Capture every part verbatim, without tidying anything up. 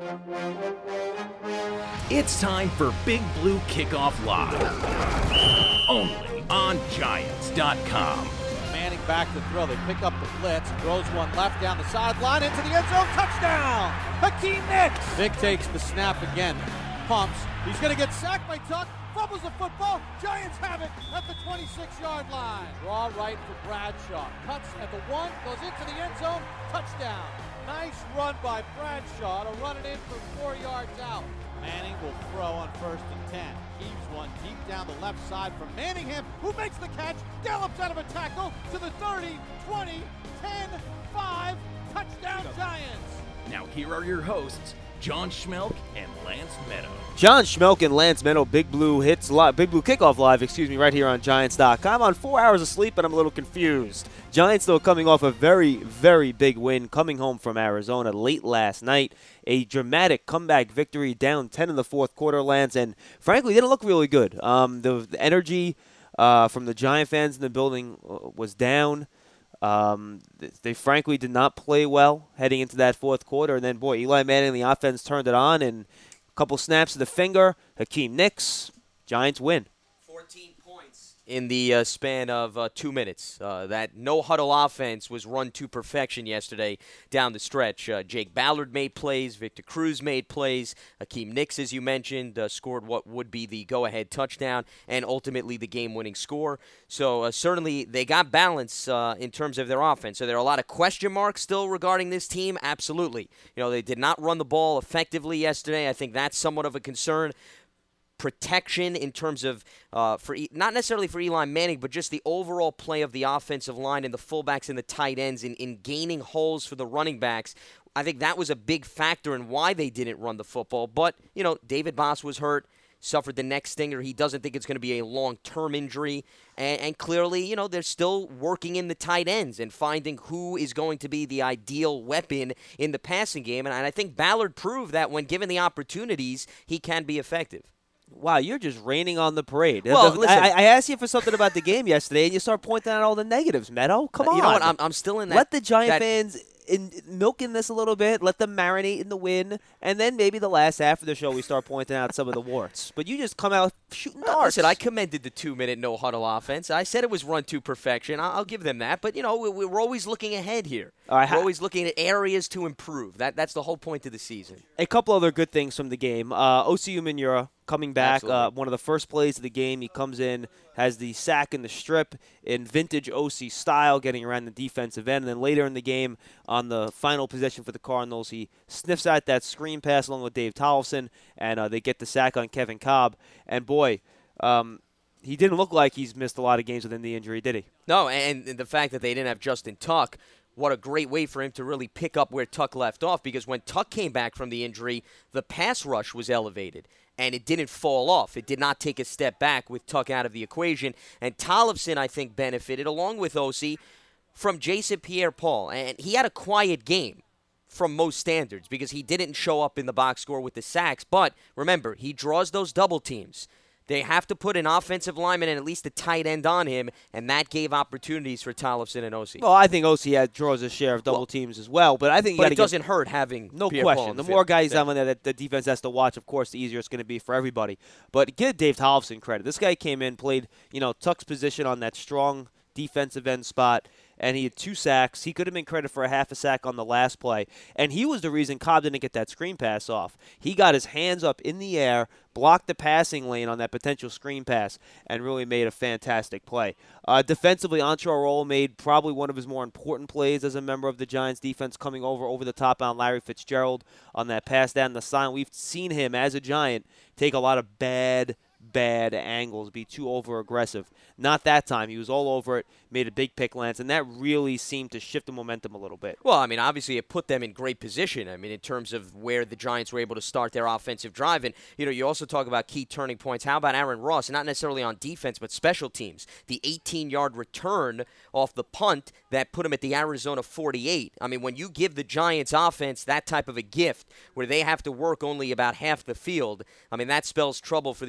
It's time for Big Blue Kickoff Live. Only on Giants dot com. Manning back to throw. They pick up the blitz. Throws one left down the sideline into the end zone. Touchdown! Hakeem Nicks! Vick takes the snap again. Pumps. He's going to get sacked by Tuck. Fumbles the football. Giants have it at the twenty-six-yard line. Draw right for Bradshaw. Cuts at the one. Goes into the end zone. Touchdown. Nice run by Bradshaw to run it in for four yards out. Manning will throw on first and ten. Heaves one deep down the left side from Manningham, who makes the catch, gallops out of a tackle to the thirty, twenty, ten, five, touchdown Giants. Now here are your hosts, John Schmelk and Lance Meadow. John Schmelk and Lance Meadow, Big Blue hits live, Big Blue Kickoff Live, excuse me, right here on Giants dot com. I'm on four hours of sleep, and I'm a little confused. Giants, though, coming off a very, very big win, coming home from Arizona late last night. A dramatic comeback victory, down ten in the fourth quarter, Lance, and frankly, didn't look really good. Um, the, the energy uh, from the Giant fans in the building was down. Um, they frankly did not play well heading into that fourth quarter. And then, boy, Eli Manning and the offense turned it on, and a couple snaps of the finger. Hakeem Nicks, Giants win. fourteen points in the uh, span of uh, two minutes. Uh, that no-huddle offense was run to perfection yesterday down the stretch. Uh, Jake Ballard made plays. Victor Cruz made plays. Hakeem Nicks, as you mentioned, uh, scored what would be the go-ahead touchdown and ultimately the game-winning score. So uh, certainly they got balance uh, in terms of their offense. So there are a lot of question marks still regarding this team. Absolutely. You know, they did not run the ball effectively yesterday. I think that's somewhat of a concern. Protection in terms of, uh, for e- not necessarily for Eli Manning, but just the overall play of the offensive line and the fullbacks and the tight ends in, in gaining holes for the running backs. I think that was a big factor in why they didn't run the football. But, you know, David Boss was hurt, suffered the neck stinger. He doesn't think it's going to be a long-term injury. And, and clearly, you know, they're still working in the tight ends and finding who is going to be the ideal weapon in the passing game. And, and I think Ballard proved that when given the opportunities, he can be effective. Wow, you're just raining on the parade. Well, the, listen, I, I asked you for something about the game yesterday, and you start pointing out all the negatives, Meadow. Come on. You know what? I'm, I'm still in that. Let the Giant that, fans in, milk in this a little bit. Let them marinate in the win. And then maybe the last half of the show we start pointing out some of the warts. But you just come out shooting darts. Listen, I commended the two-minute no-huddle offense. I said it was run to perfection. I'll, I'll give them that. But, you know, we, we're always looking ahead here. All right, we're always looking at areas to improve. That That's the whole point of the season. A couple other good things from the game. Uh, Osi Umenyiora coming back, uh, one of the first plays of the game. He comes in, has the sack in the strip in vintage O C style, getting around the defensive end. And then later in the game, on the final possession for the Cardinals, he sniffs out that screen pass along with Dave Tollefson, and uh, they get the sack on Kevin Cobb. And, boy, um, he didn't look like he's missed a lot of games within the injury, did he? No, and the fact that they didn't have Justin Tuck, what a great way for him to really pick up where Tuck left off, because when Tuck came back from the injury, the pass rush was elevated. And it didn't fall off. It did not take a step back with Tuck out of the equation. And Tollefson, I think, benefited, along with Osi, from Jason Pierre-Paul. And he had a quiet game from most standards because he didn't show up in the box score with the sacks. But remember, he draws those double teams. They have to put an offensive lineman and at least a tight end on him, and that gave opportunities for Tollefson and Osi. Well, I think Osi had, draws a share of double well, teams as well, but I think you but it get, doesn't hurt having no Pierre-Paul question. The, the more field. guys yeah. on there that the defense has to watch, of course, the easier it's going to be for everybody. But give Dave Tollefson credit. This guy came in, played, you know, Tuck's position on that strong defensive end spot, and he had two sacks. He could have been credited for a half a sack on the last play, and he was the reason Cobb didn't get that screen pass off. He got his hands up in the air, blocked the passing lane on that potential screen pass, and really made a fantastic play. Uh, defensively, Antrel Rolle made probably one of his more important plays as a member of the Giants defense, coming over over the top on Larry Fitzgerald on that pass down the sideline. We've seen him as a Giant take a lot of bad bad angles, be too over-aggressive. Not that time. He was all over it, made a big pick, Lance, and that really seemed to shift the momentum a little bit. Well, I mean, obviously it put them in great position, I mean, in terms of where the Giants were able to start their offensive drive. And, you know, you also talk about key turning points. How about Aaron Ross? Not necessarily on defense, but special teams. The eighteen-yard return off the punt that put him at the Arizona forty-eight. I mean, when you give the Giants offense that type of a gift where they have to work only about half the field, I mean, that spells trouble for the opposing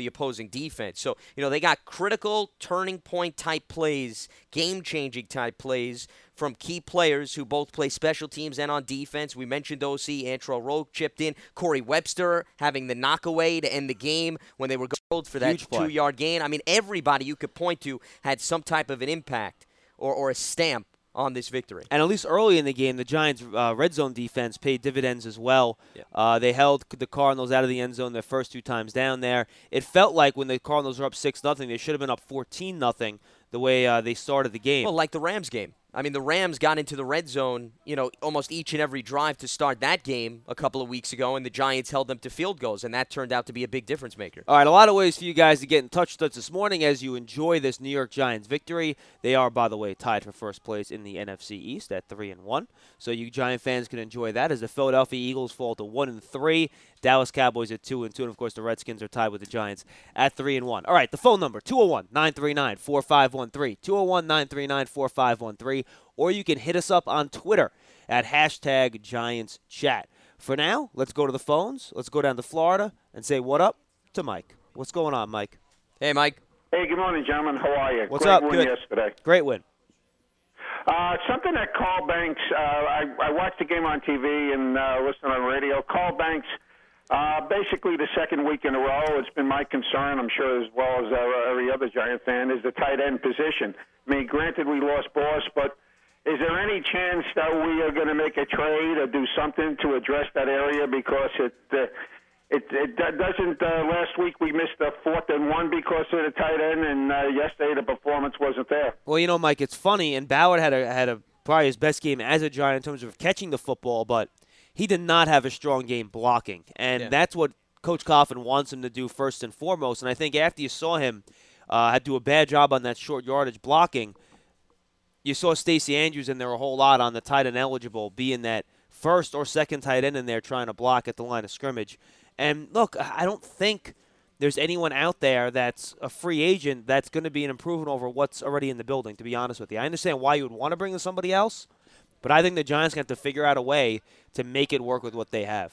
scoring defense. So, you know, they got critical turning point type plays, game-changing type plays from key players who both play special teams and on defense. We mentioned O C, Antrell Rogue chipped in. Corey Webster having the knockaway to end the game when they were going for that two-yard gain. I mean, everybody you could point to had some type of an impact or, or a stamp on this victory. And at least early in the game, the Giants' uh, red zone defense paid dividends as well. Yeah. Uh, they held the Cardinals out of the end zone their first two times down there. It felt like when the Cardinals were up six nothing, they should have been up fourteen nothing the way uh, they started the game. Well, like the Rams game. I mean, the Rams got into the red zone, you know, almost each and every drive to start that game a couple of weeks ago, and the Giants held them to field goals, and that turned out to be a big difference maker. All right, a lot of ways for you guys to get in touch with us this morning as you enjoy this New York Giants victory. They are, by the way, tied for first place in the N F C East at three and one. So you Giant fans can enjoy that as the Philadelphia Eagles fall to one and three, Dallas Cowboys at two and two, and of course the Redskins are tied with the Giants at three and one. All right, the phone number two oh one, nine three nine, four five one three, two oh one, nine three nine, four five one three, or you can hit us up on Twitter at hashtag Giants Chat. For now, let's go to the phones. Let's go down to Florida and say what up to Mike. What's going on, Mike? Hey, Mike. Hey, good morning, gentlemen. How are you? What's Great up? win Good. yesterday. Great win. Uh, something that Carl Banks, uh, I, I watched the game on T V and uh, listened on radio. Carl Banks, uh, basically the second week in a row, it's been my concern, I'm sure as well as uh, every other Giant fan, is the tight end position. I mean, granted we lost Boss, but is there any chance that we are going to make a trade or do something to address that area? Because it uh, it, it doesn't. Uh, last week we missed the fourth and one because of the tight end, and uh, yesterday the performance wasn't there. Well, you know, Mike, it's funny, and Ballard had a had a probably his best game as a Giant in terms of catching the football, but he did not have a strong game blocking, and Yeah. that's what Coach Coffin wants him to do first and foremost. And I think after you saw him uh, had do a bad job on that short yardage blocking, you saw Stacey Andrews in there a whole lot on the tight end eligible, being that first or second tight end in there trying to block at the line of scrimmage. And look, I don't think there's anyone out there that's a free agent that's going to be an improvement over what's already in the building, to be honest with you. I understand why you would want to bring in somebody else, but I think the Giants have to figure out a way to make it work with what they have.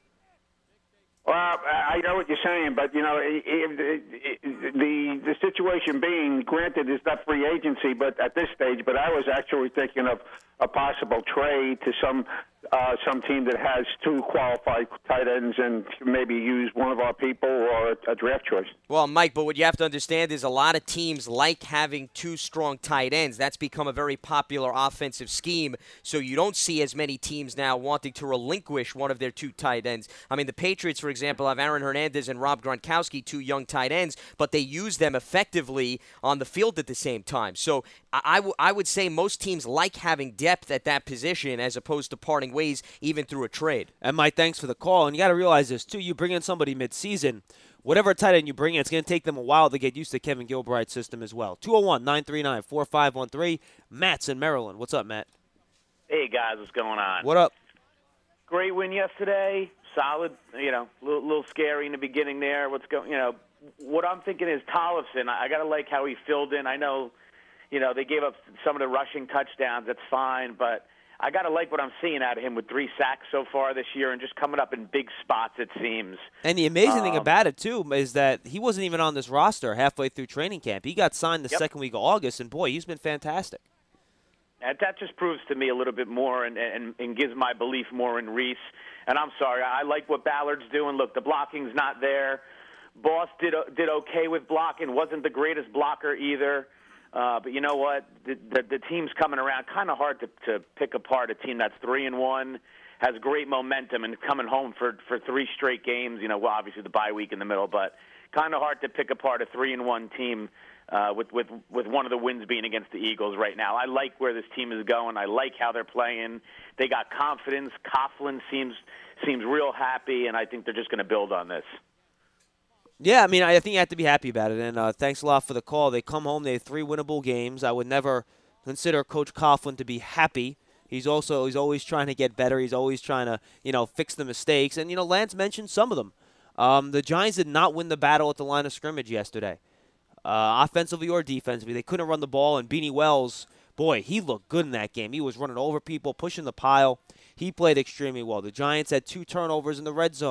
Well, I know what you're saying, but, you know, it, it, it, the the situation being, granted, it's not free agency but at this stage, but I was actually thinking of a possible trade to some uh, some team that has two qualified tight ends and maybe use one of our people or a, a draft choice. Well, Mike, but what you have to understand is a lot of teams like having two strong tight ends. That's become a very popular offensive scheme, so you don't see as many teams now wanting to relinquish one of their two tight ends. I mean, the Patriots, for example, have Aaron Hernandez and Rob Gronkowski, two young tight ends, but they use them effectively on the field at the same time. So I, I, w- I would say most teams like having depth at that position as opposed to parting ways even through a trade. And Mike, thanks for the call. And you got to realize this, too. You bring in somebody mid-season, whatever tight end you bring in, it's going to take them a while to get used to Kevin Gilbride's system as well. two oh one, nine three nine, four five one three. Matt's in Maryland. What's up, Matt? Hey, guys, what's going on? What up? Great win yesterday. Solid, you know, a little, little scary in the beginning there. What's going, you know, what I'm thinking is Tollefson. I, I got to like how he filled in. I know, you know, they gave up some of the rushing touchdowns. That's fine, but I got to like what I'm seeing out of him with three sacks so far this year and just coming up in big spots, it seems. And the amazing um, thing about it, too, is that he wasn't even on this roster halfway through training camp. He got signed the Yep. second week of August, and, boy, he's been fantastic. That, that just proves to me a little bit more and, and, and gives my belief more in Reese. And I'm sorry, I like what Ballard's doing. Look, the blocking's not there. Boss did did okay with blocking. Wasn't the greatest blocker either. Uh, but you know what? The, the, the team's coming around. Kind of hard to, to pick apart a team that's three and one, has great momentum, and coming home for for three straight games. You know, well, obviously the bye week in the middle, but kind of hard to pick apart a three and one team uh, with with with one of the wins being against the Eagles right now. I like where this team is going. I like how they're playing. They got confidence. Coughlin seems seems real happy, and I think they're just going to build on this. Yeah, I mean, I think you have to be happy about it, and uh, thanks a lot for the call. They come home, they have three winnable games. I would never consider Coach Coughlin to be happy. He's also he's always trying to get better. He's always trying to, you know, fix the mistakes. And, you know, Lance mentioned some of them. Um, the Giants did not win the battle at the line of scrimmage yesterday, uh, offensively or defensively. They couldn't run the ball, and Beanie Wells, boy, he looked good in that game. He was running over people, pushing the pile. He played extremely well. The Giants had two turnovers in the red zone.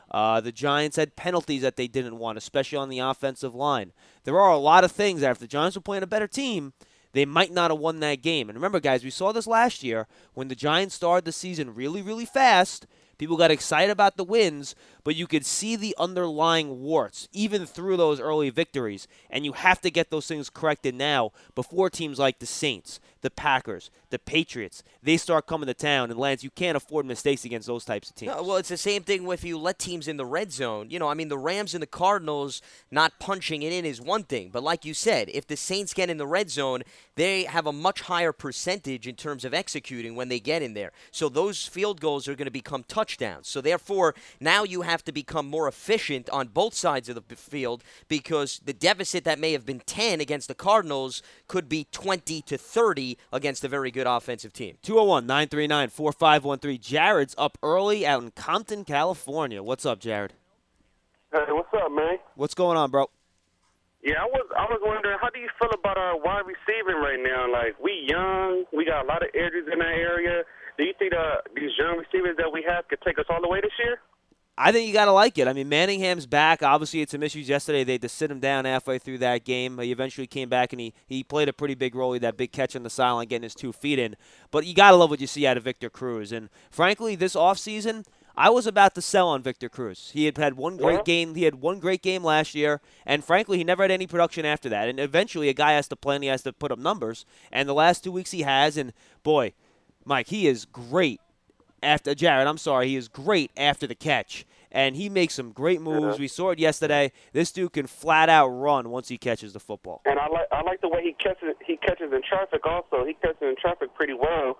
Uh, the Giants had penalties that they didn't want, especially on the offensive line. There are a lot of things that if the Giants were playing a better team, they might not have won that game. And remember, guys, we saw this last year when the Giants started the season really, really fast. People got excited about the wins, but you could see the underlying warts, even through those early victories. And you have to get those things corrected now before teams like the Saints, the Packers, the Patriots, they start coming to town. And, Lance, you can't afford mistakes against those types of teams. No, well, it's the same thing with you let teams in the red zone. You know, I mean, the Rams and the Cardinals not punching it in is one thing. But like you said, if the Saints get in the red zone, they have a much higher percentage in terms of executing when they get in there. So those field goals are going to become touchdowns. So therefore, now you have to become more efficient on both sides of the field because the deficit that may have been ten against the Cardinals could be twenty to thirty against a very good offensive team. two oh one, nine three nine, four five one three. Jared's up early out in Compton, California. What's up, Jared? Hey, what's up, man? What's going on, bro? Yeah, I was I was wondering, how do you feel about our wide receiving right now? Like, we young, we got a lot of injuries in that area. Do you think uh, these young receivers that we have could take us all the way this year? I think you got to like it. I mean, Manningham's back. Obviously, had some issues yesterday. They had to sit him down halfway through that game. He eventually came back, and he, he played a pretty big role. He had that big catch on the sideline, getting his two feet in. But you got to love what you see out of Victor Cruz. And, frankly, this offseason, I was about to sell on Victor Cruz. He had had one great Yeah. game. He had one great game last year, and frankly, he never had any production after that. And eventually, a guy has to play and he has to put up numbers. And the last two weeks he has, and boy, Mike, he is great after Jared. I'm sorry, he is great after the catch, and he makes some great moves. Yeah. We saw it yesterday. This dude can flat out run once he catches the football. And I like I like the way he catches he catches in traffic. Also, he catches in traffic pretty well.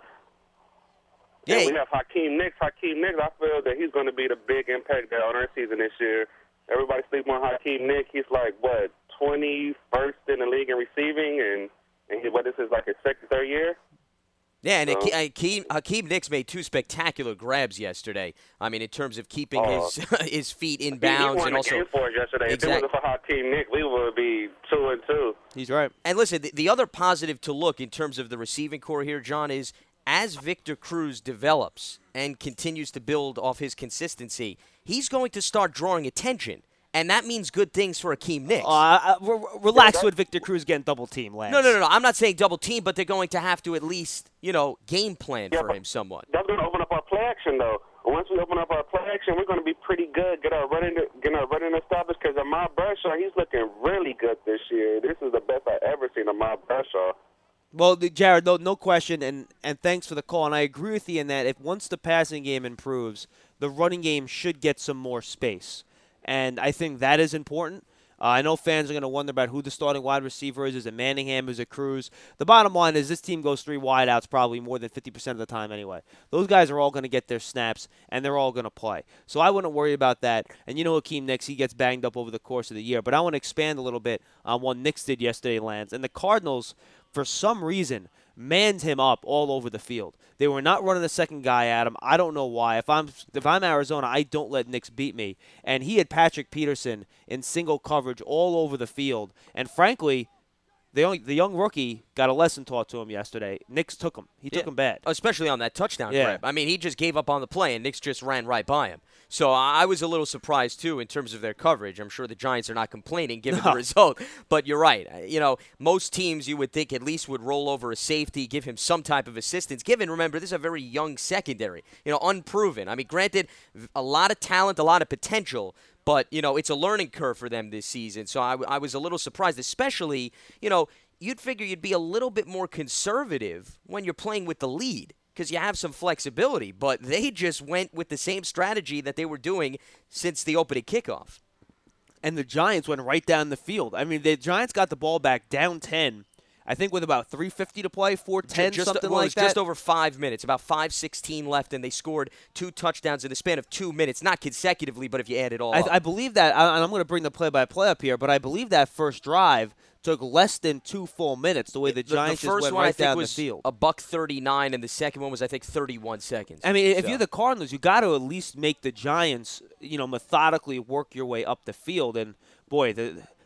Yeah, And we have Hakeem Nicks. Hakeem Nicks, I feel that he's going to be the big impact there on our season this year. Everybody sleep on Hakeem Nicks. He's like, what, twenty-first in the league in receiving, and, and he, what, this is like his second, third year? Yeah, and So- Hakeem, Hakeem, Hakeem Nicks made two spectacular grabs yesterday. I mean, in terms of keeping Oh. his his feet in He, he bounds won and the also. game for us yesterday. If it Exact- wasn't for Hakeem Nicks, we would be two and two. He's right. And listen, the, the other positive to look in terms of the receiving core here, John, is as Victor Cruz develops and continues to build off his consistency, he's going to start drawing attention. And that means good things for Hakeem Nicks. Uh, uh, re- relax with Victor Cruz getting double team, Lance. no, no, no, no. I'm not saying double team, but they're going to have to at least, you know, game plan Yeah, for but- him somewhat. That's going to open up our play action, though. Once we open up our play action, we're going to be pretty good. Get our running, get our running established. Because Ahmad Bradshaw, he's looking really good this year. This is the best I've ever seen Ahmad Bradshaw. Well, the- Jared, no, no question, and, and thanks for the call. And I agree with you in that if once the passing game improves, the running game should get some more space. And I think that is important. Uh, I know fans are going to wonder about who the starting wide receiver is. Is it Manningham? Is it Cruz? The bottom line is this team goes three wideouts probably more than fifty percent of the time anyway. Those guys are all going to get their snaps, and they're all going to play. So I wouldn't worry about that. And you know Hakeem Nicks, he gets banged up over the course of the year. But I want to expand a little bit on what Nicks did yesterday, Lance. And the Cardinals, for some reason, manned him up all over the field. They were not running a second guy at him. I don't know why. If I'm if I'm Arizona, I don't let Nicks beat me. And he had Patrick Peterson in single coverage all over the field. And frankly, the young, the young rookie got a lesson taught to him yesterday. Nicks took him. He took Yeah. him bad. Especially on that touchdown Yeah. grab. I mean, he just gave up on the play, and Nicks just ran right by him. So I was a little surprised, too, in terms of their coverage. I'm sure the Giants are not complaining given No. the result. But you're right. Uh, You know, most teams you would think at least would roll over a safety, give him some type of assistance. Given, remember, this is a very young secondary, you know, unproven. I mean, granted, v- a lot of talent, a lot of potential, but, you know, it's a learning curve for them this season. So I, w- I was a little surprised, especially, you know, you'd figure you'd be a little bit more conservative when you're playing with the lead because you have some flexibility, but they just went with the same strategy that they were doing since the opening kickoff. And the Giants went right down the field. I mean, the Giants got the ball back down ten, I think with about three fifty to play, four ten, just, something well, it like was that. just over five minutes, about five sixteen left, and they scored two touchdowns in the span of two minutes, not consecutively, but if you add it all I, up. I believe that, I, and I'm going to bring the play-by-play up here, but I believe that first drive took less than two full minutes, the way the Giants the first just went one right I think down was the field. a buck thirty-nine, and the second one was I think thirty-one seconds. I mean, if So- you're the Cardinals, you got to at least make the Giants, you know, methodically work your way up the field. And boy, the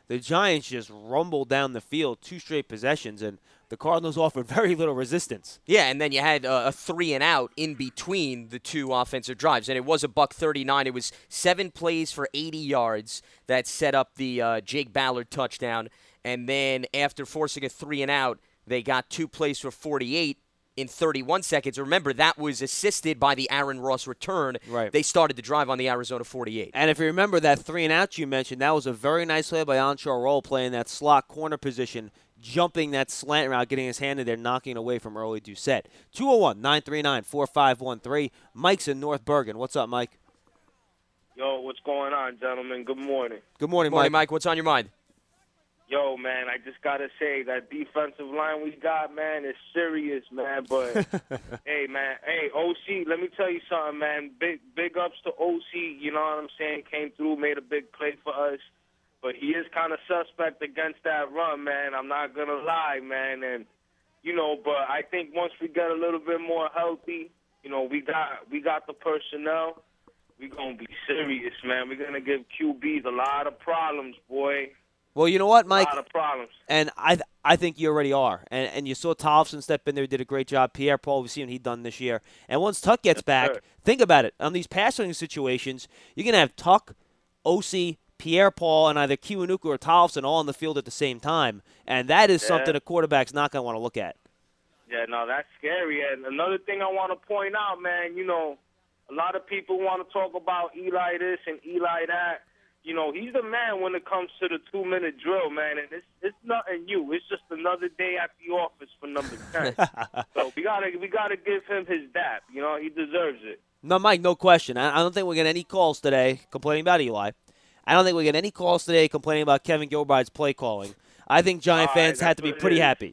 the Giants just rumbled down the field two straight possessions, and the Cardinals offered very little resistance. Yeah, and then you had uh, a three and out in between the two offensive drives, and it was a buck thirty-nine. It was seven plays for eighty yards that set up the uh, Jake Ballard touchdown, and then after forcing a three and out, they got two plays for forty-eight in thirty-one seconds. Remember, that was assisted by the Aaron Ross return. Right. They started the drive on the Arizona forty-eight. And if you remember that three and out you mentioned, that was a very nice play by Anshar Roll playing that slot corner position, jumping that slant route, getting his hand in there, knocking it away from early Doucette. two oh one, nine three nine, four five one three. Mike's in North Bergen. What's up, Mike? Yo, what's going on, gentlemen? Good morning. Good morning, Good morning, Mike. Mike. What's on your mind? Yo, man, I just got to say that defensive line we got, man, is serious, man. But, hey, man, hey, O C, let me tell you something, man. Big big ups to O C, you know what I'm saying? Came through, made a big play for us. But he is kind of suspect against that run, man. I'm not going to lie, man. And, you know, but I think once we get a little bit more healthy, you know, we got we got the personnel. We're going to be serious, man. We're going to give Q Bs a lot of problems, boy. Well, you know what, Mike? A lot of problems. And I th- I think you already are. And and you saw Tollefson step in there, did a great job. Pierre-Paul, we've seen what he's done this year. And once Tuck gets Yes, back, sir. think about it. On these passing situations, you're going to have Tuck, O C, Pierre-Paul, and either Kiwanuka or Tollefson all on the field at the same time. And that is Yeah. something a quarterback's not going to want to look at. Yeah, no, that's scary. And another thing I want to point out, man, you know, a lot of people want to talk about Eli this and Eli that. You know, he's the man when it comes to the two-minute drill, man, and it's it's nothing new. It's just another day at the office for number ten. So we gotta we gotta give him his dap. You know, he deserves it. No, Mike, no question. I I don't think we're getting any calls today complaining about Eli. I don't think we get any calls today complaining about Kevin Gilbride's play calling. I think Giant All right, fans had to that's be what it pretty is. happy.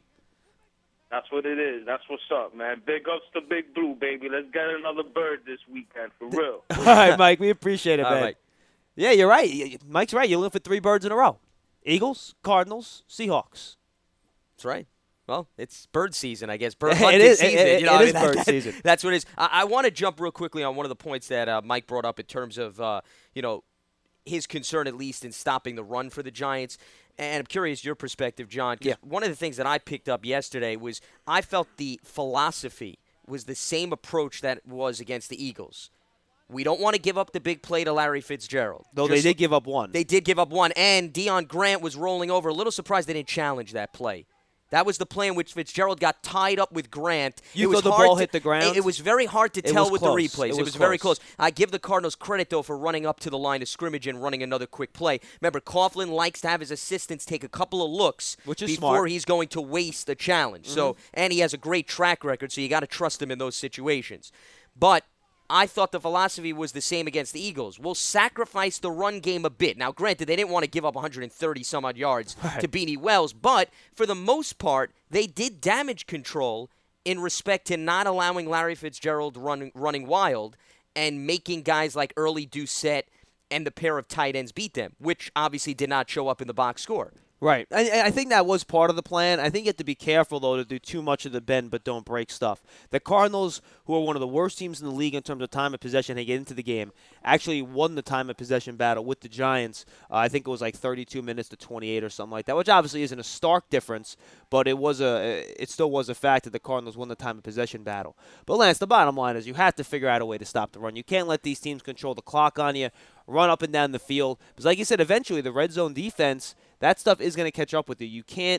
That's what it is. That's what's up, man. Big ups to Big Blue, baby. Let's get another bird this weekend, for real. All right, Mike, we appreciate it, All man. right. Yeah, you're right. Mike's right. You're looking for three birds in a row. Eagles, Cardinals, Seahawks. That's right. Well, it's bird season, I guess. Bird It hunting is- season. it- you know, it I is mean, bird that- season. That's what it is. I, I want to jump real quickly on one of the points that uh, Mike brought up in terms of, uh, you know, his concern at least in stopping the run for the Giants. And I'm curious your perspective, John. 'Cause Yeah. one of the things that I picked up yesterday was I felt the philosophy was the same approach that was against the Eagles. We don't want to give up the big play to Larry Fitzgerald. Though Just- they did give up one. They did give up one, and Deion Grant was rolling over. A little surprised they didn't challenge that play. That was the play in which Fitzgerald got tied up with Grant. You it was thought the hard ball to- hit the ground? It, it was very hard to It tell was with close. the replays. It It was was very close. close. I give the Cardinals credit, though, for running up to the line of scrimmage and running another quick play. Remember, Coughlin likes to have his assistants take a couple of looks Which is before smart. he's going to waste a challenge. So, and he has a great track record, so you got to trust him in those situations. But I thought the philosophy was the same against the Eagles. We'll sacrifice the run game a bit. Now, granted, they didn't want to give up one hundred thirty some odd yards to Beanie Wells, but for the most part, they did damage control in respect to not allowing Larry Fitzgerald run, running wild and making guys like Early Doucette and the pair of tight ends beat them, which obviously did not show up in the box score. Right. I, I think that was part of the plan. I think you have to be careful, though, to do too much of the bend but don't break stuff. The Cardinals, who are one of the worst teams in the league in terms of time of possession, they get into the game, actually won the time of possession battle with the Giants. Uh, I think it was like thirty-two minutes to twenty-eight or something like that, which obviously isn't a stark difference, but it was a it still was a fact that the Cardinals won the time of possession battle. But, Lance, the bottom line is you have to figure out a way to stop the run. You can't let these teams control the clock on you, run up and down the field. Because like you said, eventually the red zone defense, that stuff is going to catch up with you. You can't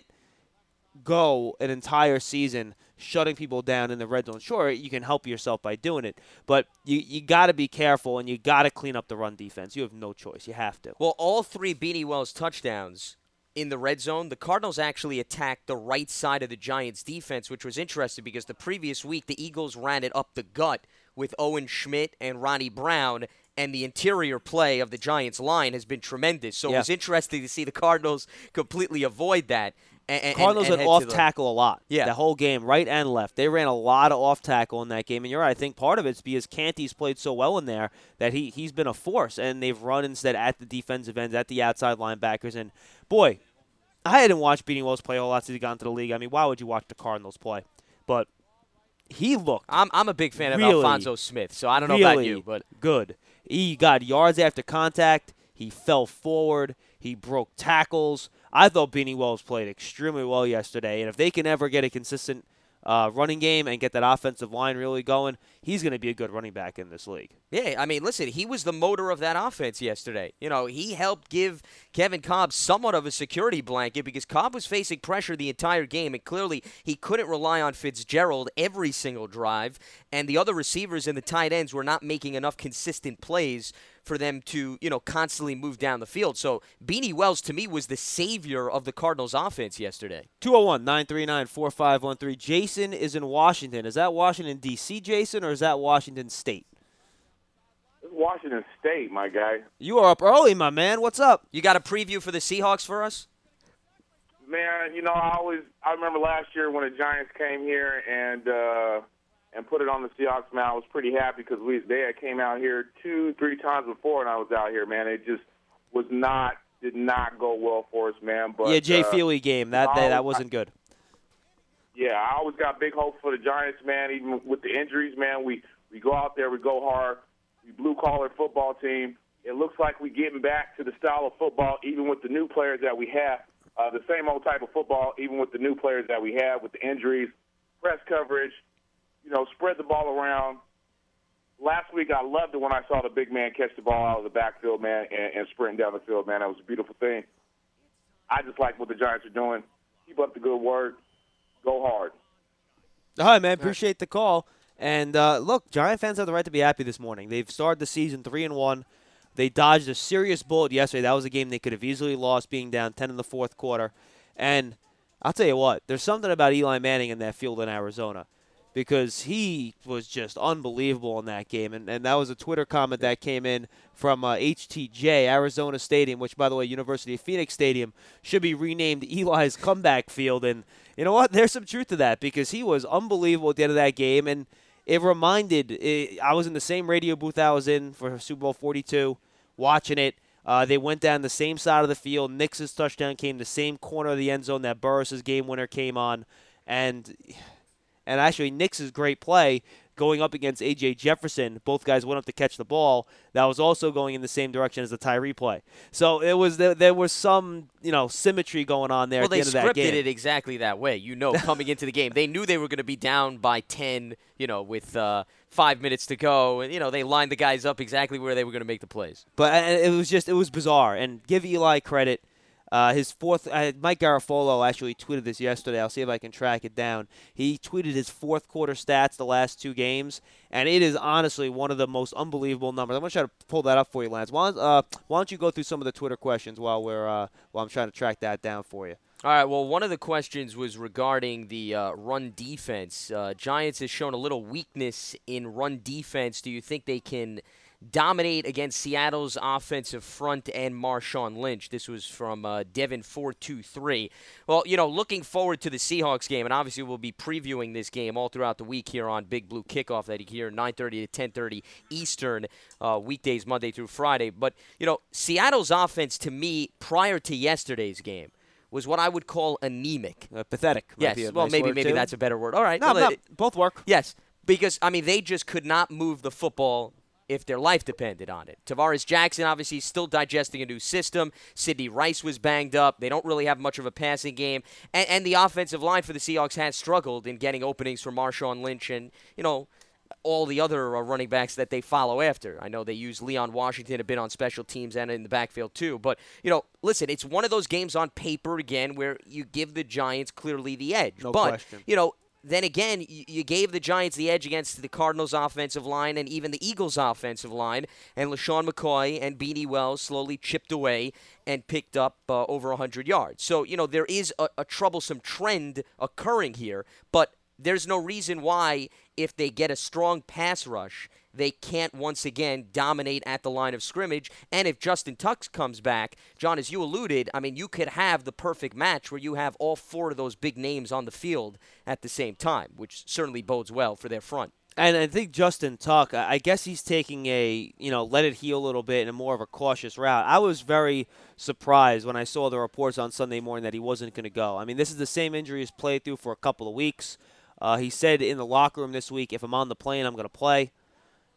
go an entire season shutting people down in the red zone. Sure, you can help yourself by doing it, but you you got to be careful and you got to clean up the run defense. You have no choice. You have to. Well, all three Beanie Wells touchdowns in the red zone, the Cardinals actually attacked the right side of the Giants' defense, which was interesting because the previous week the Eagles ran it up the gut with Owen Schmidt and Ronnie Brown, and the interior play of the Giants' line has been tremendous. So Yeah. it was interesting to see the Cardinals completely avoid that. And, and, Cardinals and had head off to the- tackle a lot. Yeah. The whole game, right and left. They ran a lot of off tackle in that game. And you're right, I think part of it's because Canty's played so well in there that he, he's been a force. And they've run instead at the defensive ends, at the outside linebackers. And, boy, I hadn't watched Beanie Wells play a whole lot since he got into the league. I mean, why would you watch the Cardinals play? But he looked I'm, I'm a big fan really, of Alfonso Smith, so I don't know really about you. but good. He got yards after contact. He fell forward. He broke tackles. I thought Beanie Wells played extremely well yesterday, and if they can ever get a consistent uh, running game and get that offensive line really going, he's going to be a good running back in this league. Yeah, I mean, listen, he was the motor of that offense yesterday. You know, he helped give Kevin Cobb somewhat of a security blanket because Cobb was facing pressure the entire game, and clearly he couldn't rely on Fitzgerald every single drive, and the other receivers and the tight ends were not making enough consistent plays for them to, you know, constantly move down the field. So Beanie Wells, to me, was the savior of the Cardinals' offense yesterday. two oh one, nine three nine, four five one three. Jason is in Washington. Is that Washington, D C, Jason, or is that Washington State? It's Washington State, my guy. You are up early, my man. What's up? You got a preview for the Seahawks for us? Man, you know, I always I remember last year when the Giants came here and uh, and put it on the Seahawks. Man, I was pretty happy because we they had came out here two, three times before, and I was out here. Man, it just was not did not go well for us, man. But yeah, Jay uh, Feely game that that, that wasn't good. Yeah, I always got big hopes for the Giants, man. Even with the injuries, man, we we go out there, we go hard. We blue-collar football team. It looks like we're getting back to the style of football, even with the new players that we have. Uh, the same old type of football, even with the new players that we have, with the injuries, press coverage, you know, spread the ball around. Last week, I loved it when I saw the big man catch the ball out of the backfield, man, and, and sprinting down the field, man. That was a beautiful thing. I just like what the Giants are doing. Keep up the good work. Go hard. All right, man. Appreciate the call. And, uh, look, Giant fans have the right to be happy this morning. They've started the season three and one. They dodged a serious bullet yesterday. That was a game they could have easily lost, being down ten in the fourth quarter. And I'll tell you what, there's something about Eli Manning in that field in Arizona because he was just unbelievable in that game. And, and that was a Twitter comment that came in from uh, H T J, Arizona Stadium, which, by the way, University of Phoenix Stadium, should be renamed Eli's Comeback Field. And you know what? There's some truth to that because he was unbelievable at the end of that game. And it reminded it, – I was in the same radio booth I was in for Super Bowl forty-two watching it. Uh, they went down the same side of the field. Nix's touchdown came the same corner of the end zone that Burris' game winner came on. And and actually Nix's great play going up against A J Jefferson, both guys went up to catch the ball. That was also going in the same direction as the Tyree play. So it was there, there was some, you know, symmetry going on there well, at the end of that game. Well, they scripted it exactly that way. You know, coming into the game, they knew they were going to be down by ten, you know, with uh, five minutes to go. And, you know, they lined the guys up exactly where they were going to make the plays. But uh, it was just, it was bizarre. And give Eli credit. Uh, his fourth, uh, Mike Garafolo actually tweeted this yesterday. I'll see if I can track it down. He tweeted his fourth quarter stats the last two games, and it is honestly one of the most unbelievable numbers. I'm going to try to pull that up for you, Lance. Why, uh, why don't you go through some of the Twitter questions while we're uh, while I'm trying to track that down for you? All right, well, one of the questions was regarding the uh, run defense. Uh, Giants has shown a little weakness in run defense. Do you think they can dominate against Seattle's offensive front and Marshawn Lynch? This was from uh, Devin four two three. Well, you know, looking forward to the Seahawks game, and obviously we'll be previewing this game all throughout the week here on Big Blue Kickoff that you hear nine thirty to ten thirty Eastern, uh, weekdays Monday through Friday. But, you know, Seattle's offense to me prior to yesterday's game was what I would call anemic. Uh, pathetic. Yes, well, nice maybe word maybe too. that's a better word. All right. No, well, no, it, both work. Yes, because, I mean, they just could not move the football if their life depended on it. Tavares Jackson obviously still digesting a new system. Sidney Rice was banged up. They don't really have much of a passing game. And, and the offensive line for the Seahawks has struggled in getting openings for Marshawn Lynch and, you know, all the other uh, running backs that they follow after. I know they use Leon Washington a bit on special teams and in the backfield too. But, you know, listen, it's one of those games on paper, again, where you give the Giants clearly the edge. No but, question. you know, then again, you gave the Giants the edge against the Cardinals' offensive line and even the Eagles' offensive line. And LaShawn McCoy and Beanie Wells slowly chipped away and picked up uh, over one hundred yards. So, you know, there is a, a troublesome trend occurring here. But there's no reason why, if they get a strong pass rush, they can't once again dominate at the line of scrimmage. And if Justin Tuck comes back, John, as you alluded, I mean, you could have the perfect match where you have all four of those big names on the field at the same time, which certainly bodes well for their front. And I think Justin Tuck, I guess he's taking a, you know, let it heal a little bit and a more of a cautious route. I was very surprised when I saw the reports on Sunday morning that he wasn't going to go. I mean, this is the same injury he's played through for a couple of weeks. Uh, he said in the locker room this week, if I'm on the plane, I'm going to play.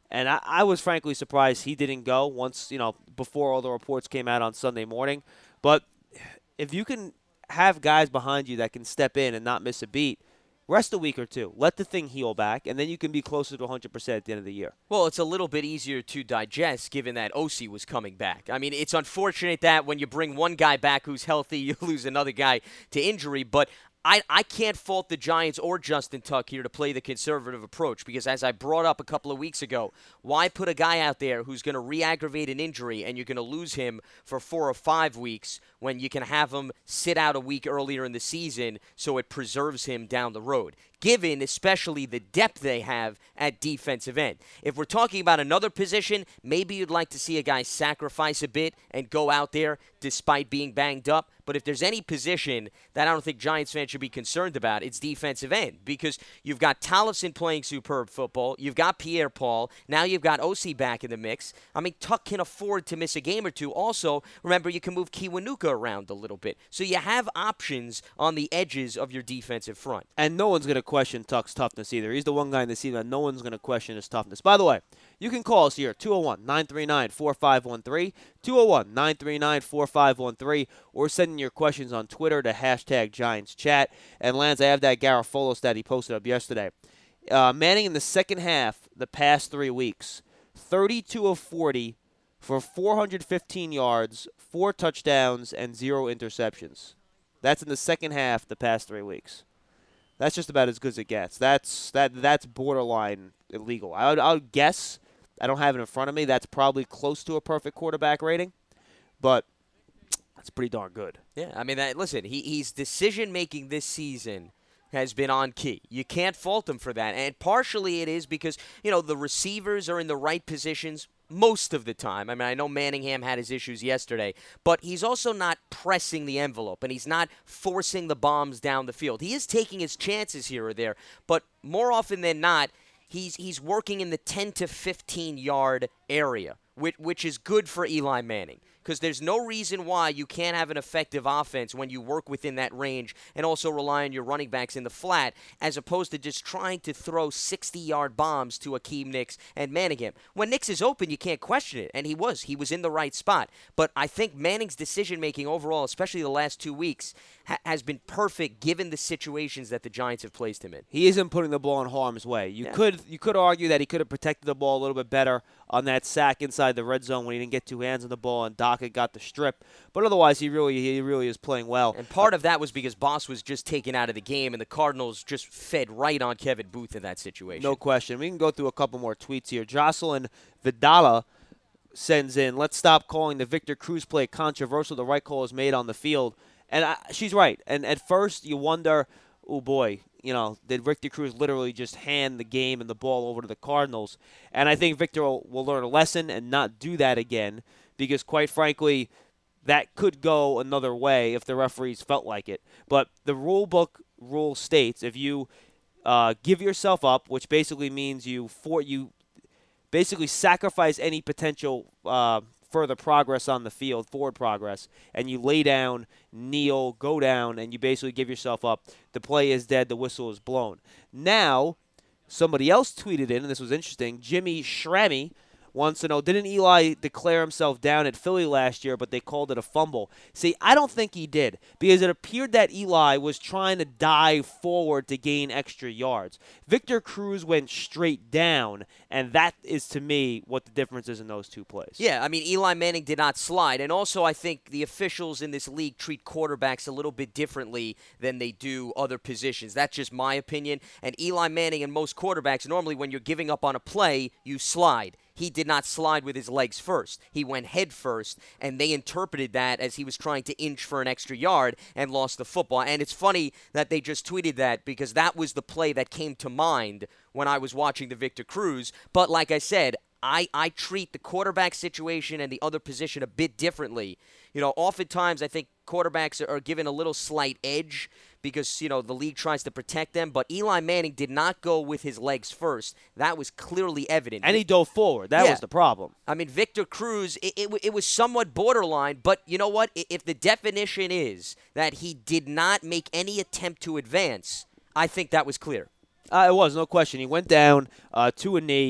And I, I was frankly surprised he didn't go once, you know, before all the reports came out on Sunday morning. But if you can have guys behind you that can step in and not miss a beat, rest a week or two. Let the thing heal back, and then you can be closer to one hundred percent at the end of the year. Well, it's a little bit easier to digest given that O C was coming back. I mean, it's unfortunate that when you bring one guy back who's healthy, you lose another guy to injury, but I, I can't fault the Giants or Justin Tuck here to play the conservative approach because, as I brought up a couple of weeks ago, why put a guy out there who's going to re-aggravate an injury and you're going to lose him for four or five weeks when you can have him sit out a week earlier in the season so it preserves him down the road, given especially the depth they have at defensive end. If we're talking about another position, maybe you'd like to see a guy sacrifice a bit and go out there despite being banged up. But if there's any position that I don't think Giants fans should be concerned about, it's defensive end because you've got Tollefson playing superb football. You've got Pierre-Paul. Now you've got O C back in the mix. I mean, Tuck can afford to miss a game or two. Also, remember, you can move Kiwanuka around a little bit. So you have options on the edges of your defensive front. And no one's going to question Tuck's toughness either. He's the one guy in the team that no one's going to question his toughness. By the way, you can call us here, two oh one, nine three nine, four five one three, two oh one, nine three nine, four five one three, or send in your questions on Twitter to hashtag Giants Chat. And Lance, I have that Garofalo stat he posted up yesterday. Uh, Manning in the second half, the past three weeks, thirty-two of forty for four hundred fifteen yards, four touchdowns, and zero interceptions. That's in the second half the past three weeks. That's just about as good as it gets. That's that. That's borderline illegal. I would, I would guess, I don't have it in front of me, that's probably close to a perfect quarterback rating, but that's pretty darn good. Yeah, I mean, that, listen, he, he's decision-making this season has been on key. You can't fault him for that. And partially it is because, you know, the receivers are in the right positions most of the time. I mean, I know Manningham had his issues yesterday, but he's also not pressing the envelope, and he's not forcing the bombs down the field. He is taking his chances here or there, but more often than not, he's he's working in the ten to fifteen yard area, which, which is good for Eli Manning. Because there's no reason why you can't have an effective offense when you work within that range and also rely on your running backs in the flat as opposed to just trying to throw sixty-yard bombs to Akeem Nicks and Manningham. When Nicks is open, you can't question it, and he was. He was in the right spot. But I think Manning's decision-making overall, especially the last two weeks, ha- has been perfect given the situations that the Giants have placed him in. He isn't putting the ball in harm's way. You Yeah. could you could argue that he could have protected the ball a little bit better on that sack inside the red zone when he didn't get two hands on the ball and Dockett got the strip. But otherwise, he really he really is playing well. And part of that was because Boss was just taken out of the game, and the Cardinals just fed right on Kevin Booth in that situation. No question. We can go through a couple more tweets here. Jocelyn Vidala sends in, let's stop calling the Victor Cruz play controversial. The right call is made on the field. And I, she's right. And at first, you wonder, oh, boy, you know, did Victor Cruz literally just hand the game and the ball over to the Cardinals? And I think Victor will, will learn a lesson and not do that again because, quite frankly, that could go another way if the referees felt like it. But the rule book rule states if you uh, give yourself up, which basically means you for you basically sacrifice any potential uh, further progress on the field, forward progress, and you lay down, kneel, go down, and you basically give yourself up. The play is dead. The whistle is blown. Now, somebody else tweeted in, and this was interesting, Jimmy Schrammy wants to know, didn't Eli declare himself down at Philly last year, but they called it a fumble? See, I don't think he did, because it appeared that Eli was trying to dive forward to gain extra yards. Victor Cruz went straight down, and that is, to me, what the difference is in those two plays. Yeah, I mean, Eli Manning did not slide. And also, I think the officials in this league treat quarterbacks a little bit differently than they do other positions. That's just my opinion. And Eli Manning and most quarterbacks, normally when you're giving up on a play, you slide. He did not slide with his legs first. He went head first, and they interpreted that as he was trying to inch for an extra yard and lost the football. And it's funny that they just tweeted that because that was the play that came to mind when I was watching the Victor Cruz. But like I said, I, I treat the quarterback situation and the other position a bit differently. You know, oftentimes I think quarterbacks are, are given a little slight edge because, you know, the league tries to protect them. But Eli Manning did not go with his legs first. That was clearly evident. And he dove forward. That Yeah. was the problem. I mean, Victor Cruz, it, it, it was somewhat borderline. But you know what? I- If the definition is that he did not make any attempt to advance, I think that was clear. Uh, it was, no question. He went down uh, to a knee.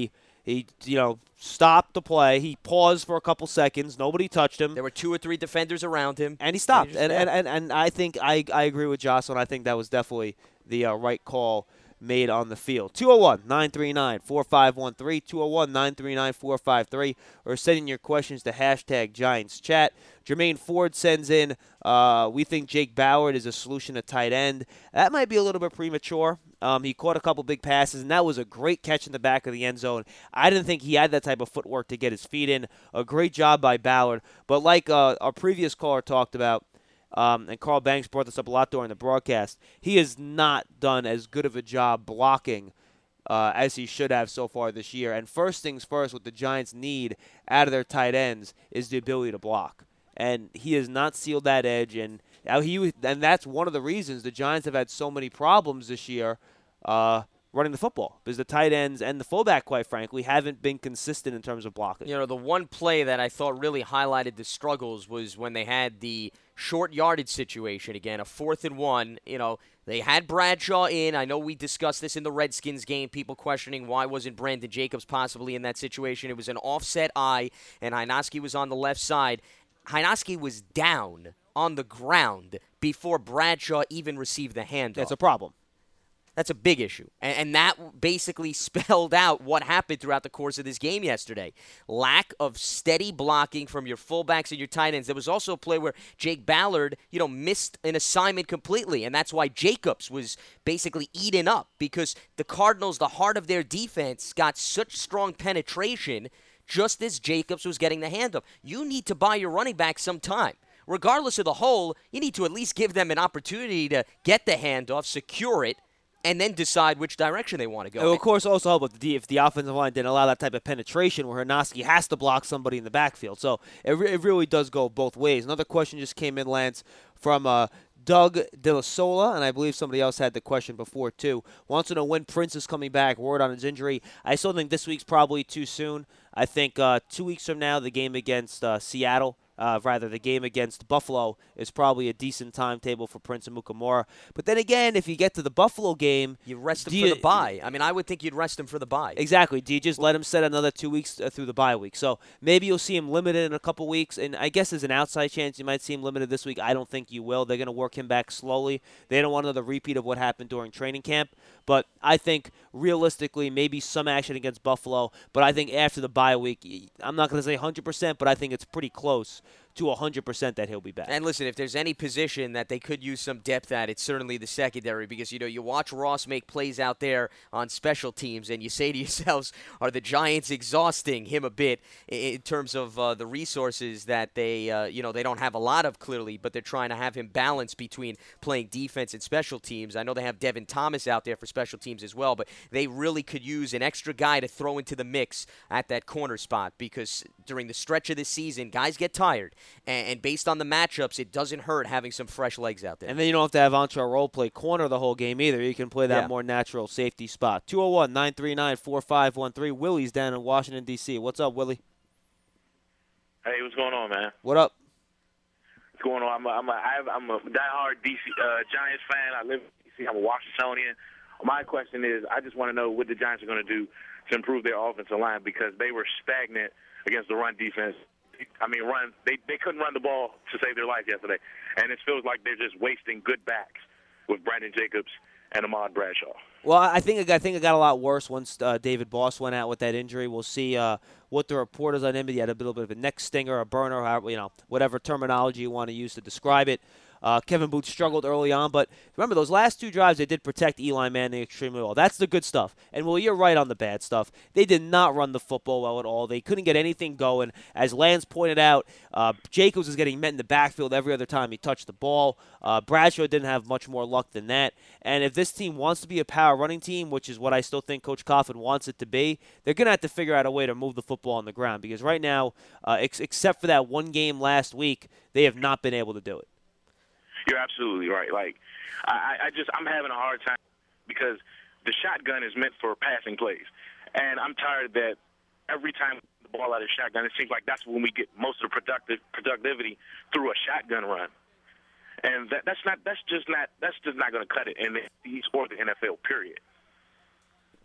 He, you know, stopped the play. He paused for a couple seconds. Nobody touched him. There were two or three defenders around him. And he stopped. And, he and, and, and, and I think I, I agree with Jocelyn. I think that was definitely the uh, right call made on the field. two oh one, nine three nine, four five one three, two oh one, nine three nine, four five three, or sending your questions to hashtag Giants Chat. Jermaine Ford sends in, uh, we think Jake Ballard is a solution at tight end. That might be a little bit premature. Um, he caught a couple big passes, and that was a great catch in the back of the end zone. I didn't think he had that type of footwork to get his feet in. A great job by Ballard. But like uh, our previous caller talked about, Um, and Carl Banks brought this up a lot during the broadcast, he has not done as good of a job blocking uh, as he should have so far this year. And first things first, what the Giants need out of their tight ends is the ability to block. And he has not sealed that edge, and he and that's one of the reasons the Giants have had so many problems this year uh, running the football, because the tight ends and the fullback, quite frankly, haven't been consistent in terms of blocking. You know, the one play that I thought really highlighted the struggles was when they had the short yardage situation again, a fourth and one. You know, they had Bradshaw in. I know we discussed this in the Redskins game, people questioning why wasn't Brandon Jacobs possibly in that situation. It was an offset eye, and Hynoski was on the left side. Hynoski was down on the ground before Bradshaw even received the handoff. That's a problem. That's a big issue. And, and that basically spelled out what happened throughout the course of this game yesterday. Lack of steady blocking from your fullbacks and your tight ends. There was also a play where Jake Ballard, you know, missed an assignment completely, and that's why Jacobs was basically eaten up, because the Cardinals, the heart of their defense, got such strong penetration just as Jacobs was getting the handoff. You need to buy your running back some time. Regardless of the hole, you need to at least give them an opportunity to get the handoff, secure it, and then decide which direction they want to go. It will, of course, also help if the, if the offensive line didn't allow that type of penetration where Hynoski has to block somebody in the backfield. So it, re- it really does go both ways. Another question just came in, Lance, from uh, Doug De La Sola, and I believe somebody else had the question before, too. Wants to know when Prince is coming back, word on his injury. I still think this week's probably too soon. I think uh, two weeks from now, the game against uh, Seattle, Uh, rather, the game against Buffalo is probably a decent timetable for Prince Amukamara. But then again, if you get to the Buffalo game, you rest him for you, the bye. I mean, I would think you'd rest him for the bye. Exactly. Do you just let him set another two weeks uh, through the bye week? So maybe you'll see him limited in a couple weeks, and I guess there's an outside chance you might see him limited this week. I don't think you will. They're going to work him back slowly. They don't want another repeat of what happened during training camp. But I think realistically, maybe some action against Buffalo. But I think after the bye week, I'm not going to say one hundred percent, but I think it's pretty close to one hundred percent that he'll be back. And listen, if there's any position that they could use some depth at, it's certainly the secondary, because, you know, you watch Ross make plays out there on special teams, and you say to yourselves, are the Giants exhausting him a bit in terms of uh, the resources that they, uh, you know, they don't have a lot of, clearly, but they're trying to have him balance between playing defense and special teams. I know they have Devin Thomas out there for special teams as well, but they really could use an extra guy to throw into the mix at that corner spot, because during the stretch of this season, guys get tired. And based on the matchups, it doesn't hurt having some fresh legs out there. And then you don't have to have Antrel Rolle play corner the whole game either. You can play that yeah. more natural safety spot. two oh one, nine three nine, four five one three. Willie's down in Washington, D C What's up, Willie? Hey, what's going on, man? What up? What's going on? I'm a, I'm a, I'm a diehard D C uh, Giants fan. I live in D C I'm a Washingtonian. My question is, I just want to know what the Giants are going to do to improve their offensive line, because they were stagnant against the run defense. I mean, run. They they couldn't run the ball to save their life yesterday, and it feels like they're just wasting good backs with Brandon Jacobs and Ahmad Bradshaw. Well, I think I think it got a lot worse once uh, David Boss went out with that injury. We'll see uh, what the report is on him. He had a little bit of a neck stinger, a burner, however, you know, whatever terminology you want to use to describe it. Uh, Kevin Booth struggled early on, but remember, those last two drives, they did protect Eli Manning extremely well. That's the good stuff. And, well, you're right on the bad stuff. They did not run the football well at all. They couldn't get anything going. As Lance pointed out, uh, Jacobs was getting met in the backfield every other time he touched the ball. Uh, Bradshaw didn't have much more luck than that. And if this team wants to be a power running team, which is what I still think Coach Coughlin wants it to be, they're going to have to figure out a way to move the football on the ground, because right now, uh, ex- except for that one game last week, they have not been able to do it. You're absolutely right. Like, I, I just, I'm having a hard time, because the shotgun is meant for passing plays. And I'm tired that every time the ball out of the shotgun, it seems like that's when we get most of the productive productivity through a shotgun run. And that, that's not, that's just not, that's just not going to cut it in the East or the N F L, period.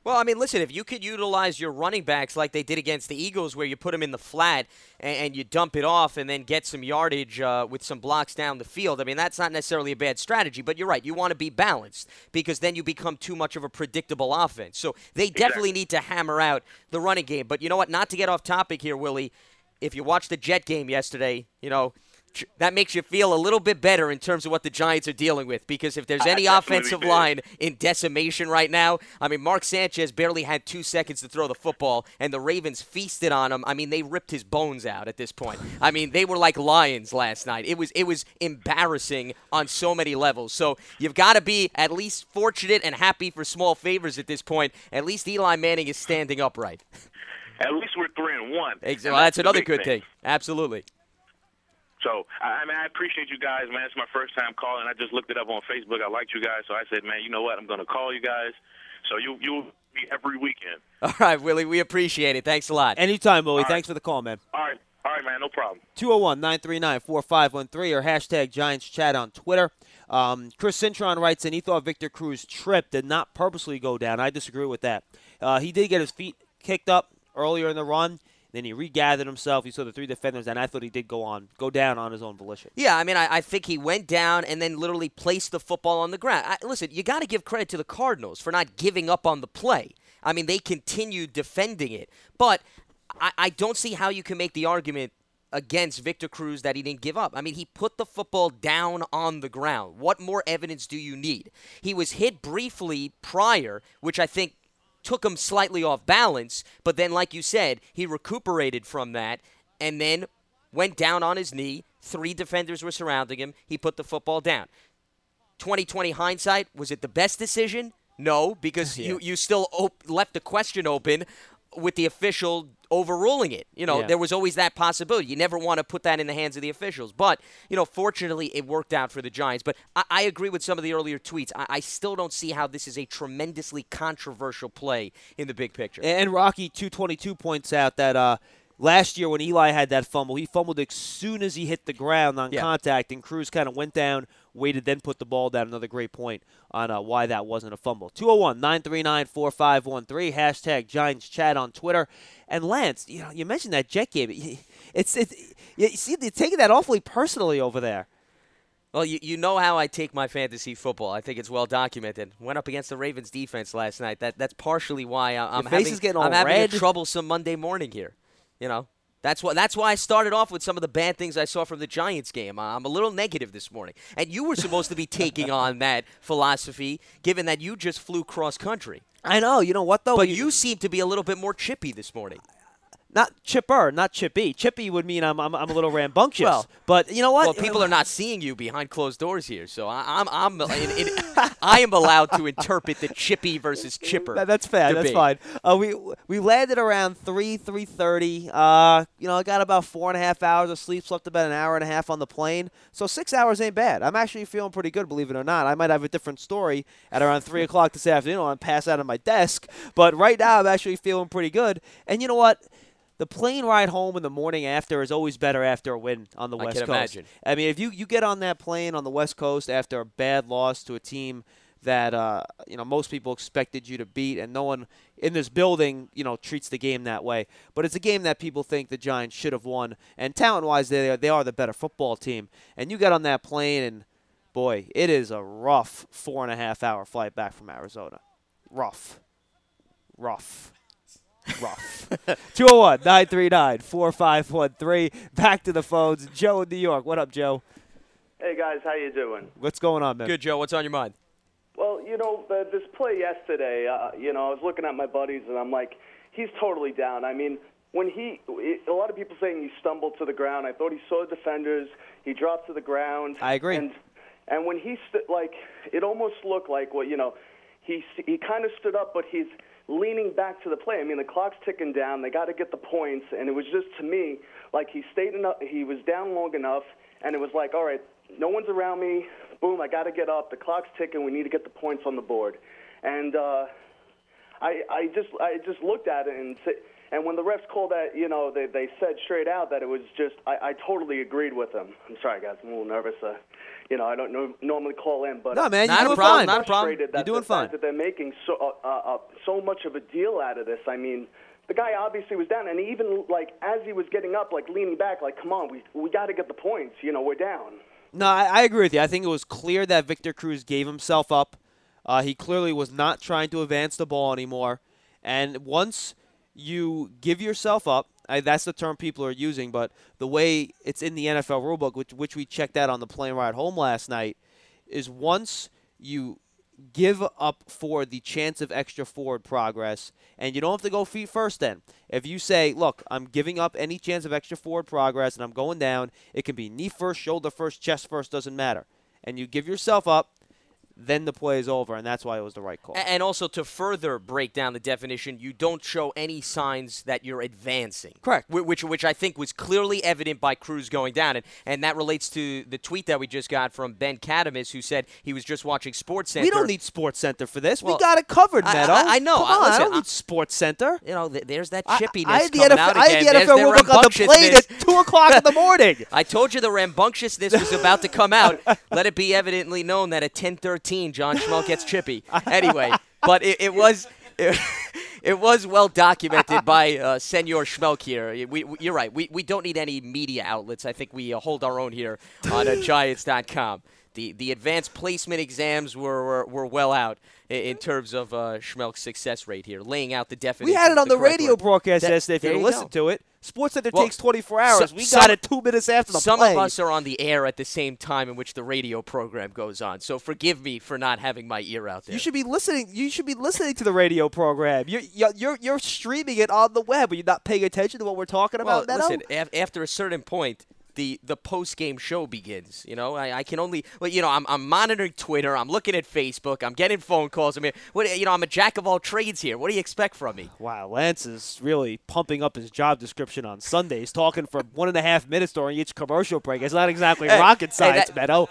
Well, I mean, listen, if you could utilize your running backs like they did against the Eagles where you put them in the flat and, and you dump it off and then get some yardage uh, with some blocks down the field, I mean, that's not necessarily a bad strategy. But you're right. You want to be balanced because then you become too much of a predictable offense. So they definitely Exactly. need to hammer out the running game. But you know what? Not to get off topic here, Willie, if you watched the Jet game yesterday, you know, that makes you feel a little bit better in terms of what the Giants are dealing with because if there's any offensive did. line in decimation right now, I mean, Mark Sanchez barely had two seconds to throw the football, and the Ravens feasted on him. I mean, they ripped his bones out at this point. I mean, they were like lions last night. It was it was embarrassing on so many levels. So you've got to be at least fortunate and happy for small favors at this point. At least Eli Manning is standing upright. At least we're three and one. Exactly. And Well, that's the another big good thing. Absolutely. So, I I mean, I appreciate you guys, man. It's my first time calling. I just looked it up on Facebook. I liked you guys, so I said, man, you know what? I'm going to call you guys. So you, you'll be every weekend. All right, Willie, we appreciate it. Thanks a lot. Anytime, Willie. All Thanks right. for the call, man. All right. All right, man. No problem. two oh one, nine three nine, four five one three or hashtag Giants Chat on Twitter. Um, Chris Cintron writes in he thought Victor Cruz tripped, did not purposely go down. I disagree with that. Uh, he did get his feet kicked up earlier in the run. Then he regathered himself. He saw the three defenders, and I thought he did go on, go down on his own volition. Yeah, I mean, I, I think he went down and then literally placed the football on the ground. I, listen, you got to give credit to the Cardinals for not giving up on the play. I mean, they continued defending it. But I, I don't see how you can make the argument against Victor Cruz that he didn't give up. I mean, he put the football down on the ground. What more evidence do you need? He was hit briefly prior, which I think took him slightly off balance, but then, like you said, he recuperated from that and then went down on his knee. Three defenders were surrounding him. He put the football down. twenty twenty hindsight, was it the best decision? No, because yeah. you, you still op- left the question open with the official overruling it. You know, yeah. there was always that possibility. You never want to put that in the hands of the officials. But, you know, fortunately, it worked out for the Giants. But I, I agree with some of the earlier tweets. I, I still don't see how this is a tremendously controversial play in the big picture. And Rocky two twenty-two points out that uh, last year when Eli had that fumble, he fumbled as soon as he hit the ground on yeah. contact, and Cruz kind of went down, waited, then put the ball down. Another great point on uh, why that wasn't a fumble. two oh one, nine three nine, four five one three, hashtag Giants Chat on Twitter. And Lance, you know, you mentioned that Jet game. It's, it's you see, they're taking that awfully personally over there. Well, you, you know how I take my fantasy football. I think it's well documented. Went up against the Ravens defense last night. That That's partially why I, I'm, Your face having, is getting all I'm having red. a troublesome Monday morning here. You know, that's why that's why I started off with some of the bad things I saw from the Giants game. I'm a little negative this morning. And you were supposed to be taking on that philosophy, given that you just flew cross country. I know. You know what, though? But you seem to be a little bit more chippy this morning. Not chipper, not chippy. Chippy would mean I'm I'm, I'm a little rambunctious. Well, but you know what? Well, people are not seeing you behind closed doors here, so I, I'm I'm in, in, I am allowed to interpret the chippy versus chipper. That, that's fair. debate. That's fine. Uh, we we landed around three three thirty. Uh, you know, I got about four and a half hours of sleep. Slept about an hour and a half on the plane. So six hours ain't bad. I'm actually feeling pretty good, believe it or not. I might have a different story at around three o'clock this afternoon. I'm pass out on my desk, but right now I'm actually feeling pretty good. And you know what? The plane ride home in the morning after is always better after a win on the I West can Coast. imagine. I mean, if you, you get on that plane on the West Coast after a bad loss to a team that uh, you know most people expected you to beat, and no one in this building you know treats the game that way. But it's a game that people think the Giants should have won, and talent-wise, they are, they are the better football team. And you get on that plane, and boy, it is a rough four and a half hour flight back from Arizona. Rough, rough. Rough. two oh one, nine three nine, four five one three. Back to the phones. Joe in New York. What up, Joe? Hey, guys. How you doing? What's going on, man? Good, Joe. What's on your mind? Well, you know, the, this play yesterday, uh, you know, I was looking at my buddies, and I'm like, he's totally down. I mean, when he – a lot of people saying he stumbled to the ground. I thought he saw defenders. He dropped to the ground. I agree. And, and when he st- – like, it almost looked like, well, you know, he he kind of stood up, but he's – leaning back to the play. I mean, the clock's ticking down. They got to get the points, and it was just, to me, like he stayed enough. He was down long enough, and it was like, all right, no one's around me. Boom, I got to get up. The clock's ticking. We need to get the points on the board. And uh, I, I just, I just looked at it and said, And when the refs called that, you know, they they said straight out that it was just, I, I totally agreed with them. I'm sorry, guys, I'm a little nervous. Uh, you know, I don't no, normally call in, but no, man, you're doing a problem, fine. Not a problem. You're doing the fine. fact that they're making so uh, uh, so much of a deal out of this. I mean, the guy obviously was down, and even like as he was getting up, like leaning back, like, come on, we we got to get the points. You know, we're down. No, I, I agree with you. I think it was clear that Victor Cruz gave himself up. Uh, he clearly was not trying to advance the ball anymore. And once you give yourself up, I, that's the term people are using, but the way it's in the N F L rulebook, which, which we checked out on the plane ride home last night, is once you give up for the chance of extra forward progress, and you don't have to go feet first then. If you say, look, I'm giving up any chance of extra forward progress and I'm going down, it can be knee first, shoulder first, chest first, doesn't matter. And you give yourself up, then the play is over, and that's why it was the right call. And also, to further break down the definition, you don't show any signs that you're advancing. Correct. Which, which I think was clearly evident by Cruz going down. And, and that relates to the tweet that we just got from Ben Katamis, who said he was just watching Sports Center. We don't need Sports Center for this. Well, we got it covered, Meadow. I, I, I know. Come I, on, listen, I don't I, need Sports Center. You know, th- there's that I, chippiness I, I coming N F L, out I again. had the N F L There's rulebook on the plane at two o'clock in the morning. I told you the rambunctiousness was about to come out. Let it be evidently known that at ten thirteen, John Schmelk gets chippy. Anyway, but it, it was it, it was well documented by uh, Senor Schmelk here. We, we, you're right. We we don't need any media outlets. I think we uh, hold our own here on uh, Giants dot com. The the advanced placement exams were were, were well out in, in terms of uh, Schmelk's success rate here, laying out the definition. We had it on the, the radio word. broadcast that, yesterday. If you listen to it, Sports Center well, takes twenty-four hours. So, we some, got it two minutes after the some play. Some of us are on the air at the same time in which the radio program goes on. So forgive me for not having my ear out there. You should be listening. You should be listening to the radio program. You're you're you're, you're streaming it on the web. Are you not paying attention to what we're talking about? Well, Meadow? listen. Af- after a certain point, the the post game show begins. You know, I, I can only. Well, you know, I'm I'm monitoring Twitter. I'm looking at Facebook. I'm getting phone calls. I mean, what you know, I'm a jack of all trades here. What do you expect from me? Wow, Lance is really pumping up his job description on Sundays, talking for one and a half minutes during each commercial break. It's not exactly hey, rocket hey, science, that, Meadow.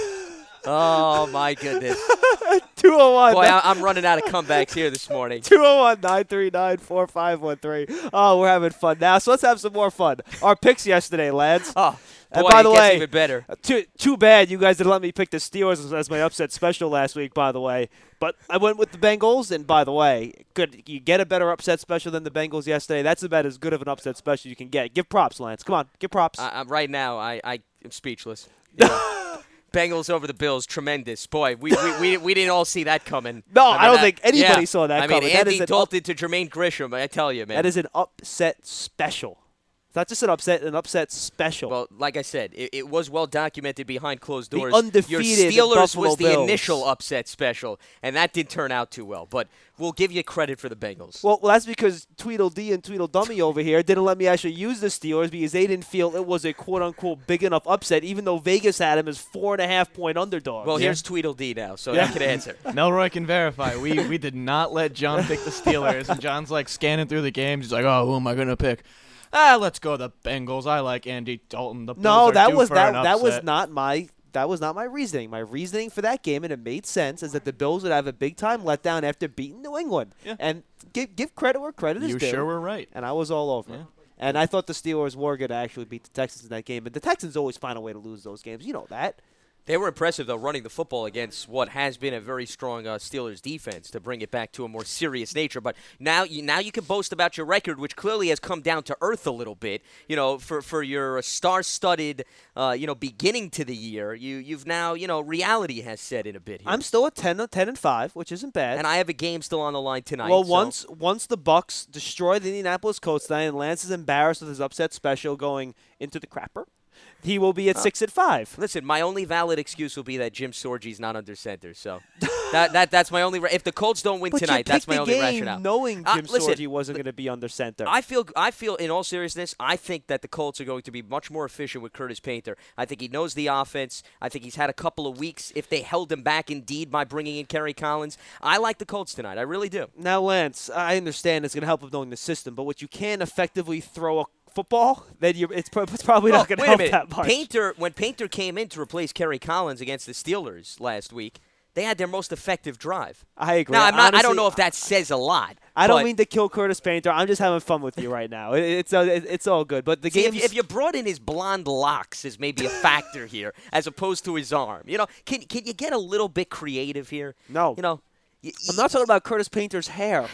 Oh, my goodness. two oh one. Boy, I, I'm running out of comebacks here this morning. two oh one, nine three nine, four five one three. Oh, we're having fun now. So let's have some more fun. Our picks yesterday, Lance. Oh, and boy, by the it gets way, even better. Too, too bad you guys didn't let me pick the Steelers as my upset special last week, by the way. But I went with the Bengals, and by the way, could you get a better upset special than the Bengals yesterday? That's about as good of an upset special you can get. Give props, Lance. Come on, give props. I, I, right now, I, I am speechless. You know. Bengals over the Bills, tremendous. Boy, we we, we, we didn't all see that coming. No, I, mean, I don't that, think anybody yeah. saw that I coming. mean, That Andy is an Dalton up- to Jermaine Grisham, I tell you, man. That is an upset special. It's not just an upset, an upset special. Well, like I said, it, it was well documented behind closed doors. The undefeated Your Steelers Buffalo was the Bills. initial upset special, and that didn't turn out too well. But we'll give you credit for the Bengals. Well, well that's because Tweedledee and Tweedledummy over here didn't let me actually use the Steelers because they didn't feel it was a quote-unquote big enough upset, even though Vegas had him as four-and-a-half-point underdogs. Well, Yeah. here's Tweedledee now, so Yeah. I can answer. Melroy can verify. We we did not let John pick the Steelers, and John's like scanning through the games. He's like, "Oh, who am I gonna pick? Ah, let's go the Bengals. I like Andy Dalton. The Bills No, are that due was for that an that was upset." not my that was not my reasoning. My reasoning for that game, and it made sense, is that the Bills would have a big time letdown after beating New England. Yeah. And give give credit where credit is You due. sure were right. And I was all over. Yeah. it. And I thought the Steelers were going to actually beat the Texans in that game, but the Texans always find a way to lose those games. You know that. They were impressive, though, running the football against what has been a very strong uh, Steelers defense to bring it back to a more serious nature. But now you now you can boast about your record, which clearly has come down to earth a little bit. You know, for, for your star-studded, uh, you know, beginning to the year, you you've now, you know, reality has set in a bit here. I'm still at ten, ten and five, which isn't bad. And I have a game still on the line tonight. Well, so. once once the Bucks destroy the Indianapolis Colts tonight, and Lance is embarrassed with his upset special going into the crapper, he will be at Uh, six and five. Listen, my only valid excuse will be that Jim Sorgi's not under center. So that that that's my only. Ra- if the Colts don't win But tonight, you that's picked my the only game rationale. knowing Uh, Jim listen, Sorgi wasn't going to be under center. I feel, I feel, in all seriousness, I think that the Colts are going to be much more efficient with Curtis Painter. I think he knows the offense. I think he's had a couple of weeks, if they held him back, indeed, by bringing in Kerry Collins. I like the Colts tonight. I really do. Now, Lance, I understand it's going to help with knowing the system, but what you can't effectively throw a football, then you it's, pro- it's probably Well, not going to wait a help minute. that much. Painter, when Painter came in to replace Kerry Collins against the Steelers last week, they had their most effective drive. I agree. Now, I'm not, I Honestly, don't know if that says a lot. I don't But- mean to kill Curtis Painter. I'm just having fun with you right now. It, it's uh, it, it's all good. But the See, game, if, you- if you brought in his blonde locks as maybe a factor here, as opposed to his arm, you know, can can you get a little bit creative here? No. You know, y- I'm not talking about Curtis Painter's hair.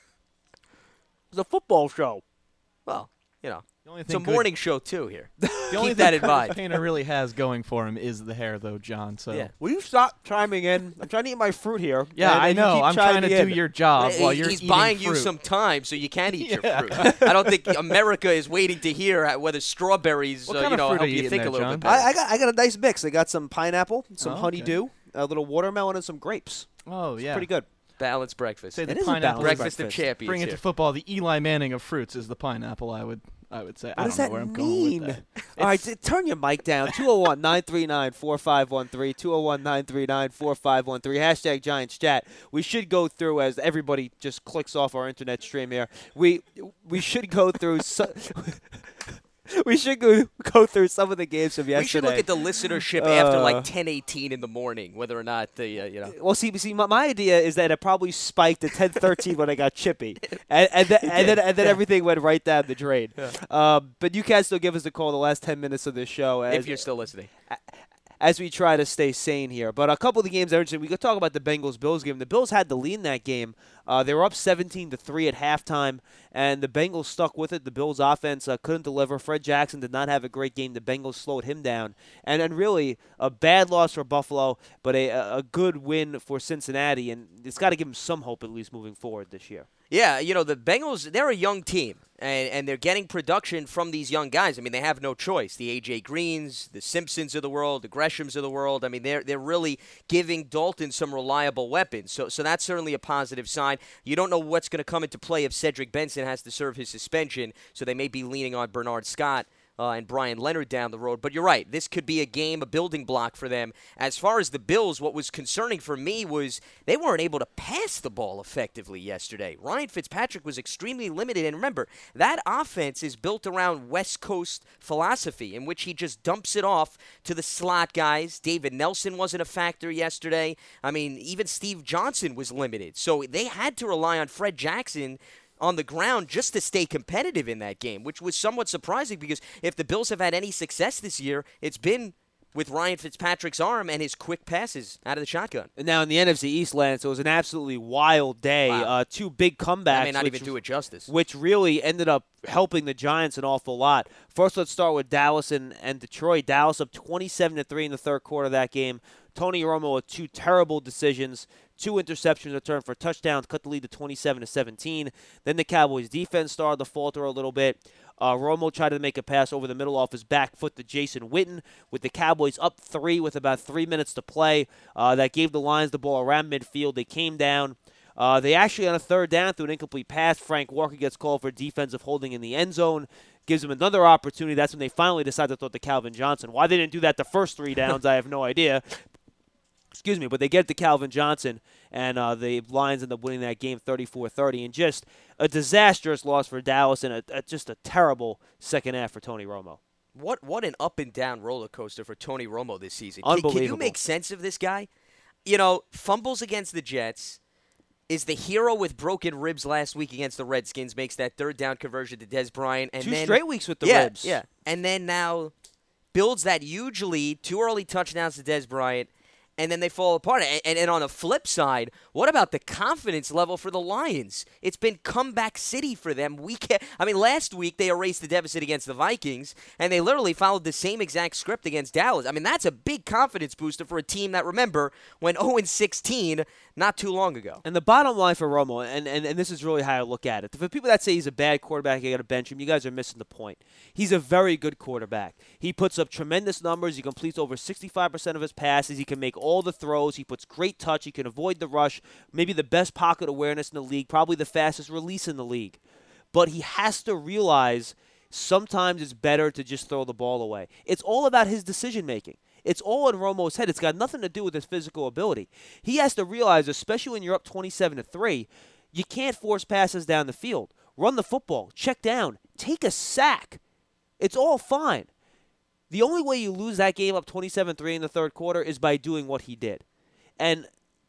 It's a football show. Well, you know, The only it's a thing good- morning show too here. The only Keep thing that in Curtis mind. Painter really has going for him is the hair, though, John. So Yeah. Will you stop chiming in? I'm trying to eat my fruit here. Yeah, and- I and you know. keep I'm trying to chiming do in. your job He- while you're He's eating buying you fruit. some time so you can eat Yeah. your fruit. I don't think America is waiting to hear how- whether strawberries, What uh, kind you of know, fruit help are you you eating think there, a little John? bit better. I, I got I got a nice mix. I got some pineapple, some Oh, okay. honeydew, a little watermelon, and some grapes. Oh, It's yeah. pretty good. Balanced breakfast. Say the It is a pineapple balanced breakfast of breakfast. champions. Bring it here. to football. The Eli Manning of fruits is the pineapple. I would, I would say. What I does don't that know where I'm mean? going with that. All right, t- turn your mic down. two oh one, nine three nine, four five one three, two oh one, nine three nine, four five one three, hashtag Giants Chat. We should go through, as everybody just clicks off our internet stream here, we we should go through so, we should go, go through some of the games from yesterday. We should look at the listenership after Uh, like ten eighteen in the morning, whether or not the uh, you know. Well, see, see, my, my idea is that it probably spiked at ten thirteen when I got chippy, and and, th- and then and then everything went right down the drain. Um, but you can still give us a call the last ten minutes of this show as, If you're still listening. as we try to stay sane here. But a couple of the games, I we could talk about the Bengals-Bills game. The Bills had the lead in that game. Uh, they were up seventeen to three at halftime, and the Bengals stuck with it. The Bills' offense uh, couldn't deliver. Fred Jackson did not have a great game. The Bengals slowed him down. And and really, a bad loss for Buffalo, but a, a good win for Cincinnati. And it's got to give them some hope, at least, moving forward this year. Yeah, you know, the Bengals, they're a young team, and, and they're getting production from these young guys. I mean, they have no choice. The A J Greens, the Simpsons of the world, the Greshams of the world. I mean, they're they're really giving Dalton some reliable weapons. So so that's certainly a positive sign. You don't know what's going to come into play if Cedric Benson has to serve his suspension, so they may be leaning on Bernard Scott Uh, and Brian Leonard down the road. But you're right. This could be a game, a building block for them. As far as the Bills, what was concerning for me was they weren't able to pass the ball effectively yesterday. Ryan Fitzpatrick was extremely limited. And remember, that offense is built around West Coast philosophy in which he just dumps it off to the slot guys. David Nelson wasn't a factor yesterday. I mean, even Steve Johnson was limited. So they had to rely on Fred Jackson on the ground just to stay competitive in that game, which was somewhat surprising because if the Bills have had any success this year, it's been with Ryan Fitzpatrick's arm and his quick passes out of the shotgun. And now in the N F C East, Lance, it was an absolutely wild day. Wow. Uh, two big comebacks. I may not which, even do it justice. Which really ended up helping the Giants an awful lot. First, let's start with Dallas and, and Detroit. Dallas up twenty-seven to three in the third quarter of that game. Tony Romo with two terrible decisions. Two interceptions returned for touchdowns, cut the lead to twenty-seven to seventeen. Then the Cowboys' defense started to falter a little bit. Uh, Romo tried to make a pass over the middle off his back foot to Jason Witten, with the Cowboys up three with about three minutes to play. Uh, that gave the Lions the ball around midfield. They came down. Uh, they actually, on a third down through an incomplete pass, Frank Walker gets called for defensive holding in the end zone. Gives them another opportunity. That's when they finally decide to throw to Calvin Johnson. Why they didn't do that the first three downs, I have no idea. Excuse me, but they get to Calvin Johnson, and uh, the Lions end up winning that game thirty-four thirty. And just a disastrous loss for Dallas and a, a, just a terrible second half for Tony Romo. What what an up and down roller coaster for Tony Romo this season. Can, Unbelievable. can you make sense of this guy? You know, fumbles against the Jets, is the hero with broken ribs last week against the Redskins, makes that third down conversion to Des Bryant. And Two then, straight weeks with the yeah, ribs. Yeah, and then now builds that huge lead, two early touchdowns to Des Bryant, and then they fall apart. And, and, and on the flip side, what about the confidence level for the Lions? It's been comeback city for them. We can't, I mean, last week they erased the deficit against the Vikings, and they literally followed the same exact script against Dallas. I mean, that's a big confidence booster for a team that, remember, went oh and sixteen not too long ago. And the bottom line for Romo, and, and, and this is really how I look at it. For people that say he's a bad quarterback, you got to bench him, you guys are missing the point. He's a very good quarterback. He puts up tremendous numbers. He completes over sixty-five percent of his passes. He can make all the throws. He puts great touch. He can avoid the rush. Maybe the best pocket awareness in the league. Probably the fastest release in the league. But he has to realize sometimes it's better to just throw the ball away. It's all about his decision-making. It's all in Romo's head. It's got nothing to do with his physical ability. He has to realize, especially when you're up twenty-seven to three, you can't force passes down the field. Run the football. Check down. Take a sack. It's all fine. The only way you lose that game up twenty-seven three in the third quarter is by doing what he did. And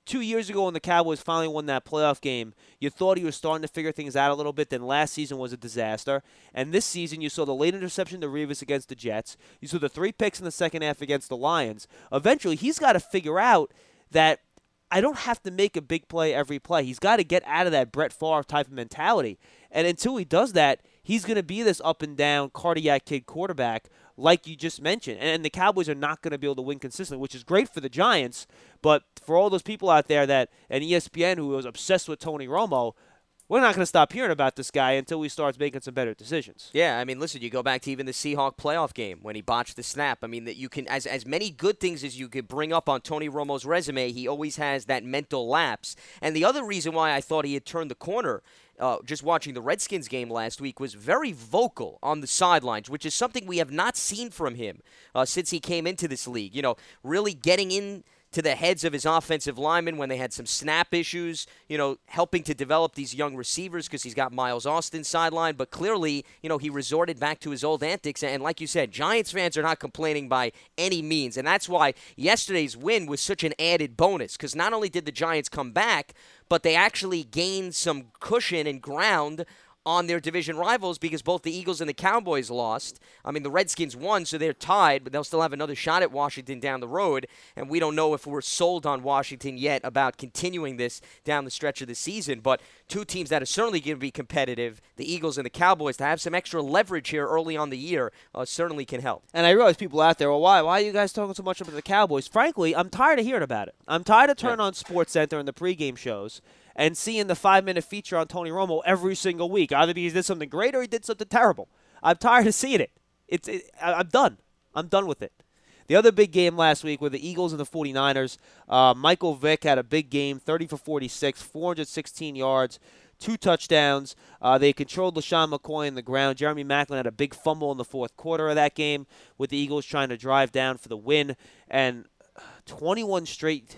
two years ago when the Cowboys finally won that playoff game, you thought he was starting to figure things out a little bit. Then last season was a disaster. And this season you saw the late interception to Revis against the Jets. You saw the three picks in the second half against the Lions. Eventually he's got to figure out that I don't have to make a big play every play. He's got to get out of that Brett Favre type of mentality. And until he does that, he's going to be this up and down cardiac kid quarterback like you just mentioned. And the Cowboys are not going to be able to win consistently, which is great for the Giants. But for all those people out there that, and E S P N who was obsessed with Tony Romo, we're not going to stop hearing about this guy until he starts making some better decisions. Yeah, I mean, listen, you go back to even the Seahawks playoff game when he botched the snap. I mean, that you can, as as many good things as you could bring up on Tony Romo's resume, he always has that mental lapse. And the other reason why I thought he had turned the corner, uh, just watching the Redskins game last week, was very vocal on the sidelines, which is something we have not seen from him uh, since he came into this league. You know, really getting in to the heads of his offensive linemen when they had some snap issues, you know, helping to develop these young receivers because he's got Miles Austin sidelined. But clearly, you know, he resorted back to his old antics. And like you said, Giants fans are not complaining by any means. And that's why yesterday's win was such an added bonus, because not only did the Giants come back, but they actually gained some cushion and ground on their division rivals, because both the Eagles and the Cowboys lost. I mean, the Redskins won, so they're tied, but they'll still have another shot at Washington down the road, and we don't know if we're sold on Washington yet about continuing this down the stretch of the season. But two teams that are certainly going to be competitive, the Eagles and the Cowboys, to have some extra leverage here early on the year uh, certainly can help. And I realize people out there, well, why? Why are you guys talking so much about the Cowboys? Frankly, I'm tired of hearing about it. I'm tired of turning yeah. on SportsCenter and the pregame shows and seeing the five-minute feature on Tony Romo every single week, either because he did something great or he did something terrible. I'm tired of seeing it. It's it, I'm done. I'm done with it. The other big game last week were the Eagles and the forty-niners. Uh, Michael Vick had a big game, thirty for forty-six, four hundred sixteen yards, two touchdowns. Uh, they controlled LaShawn McCoy on the ground. Jeremy Maclin had a big fumble in the fourth quarter of that game with the Eagles trying to drive down for the win. And twenty-one straight,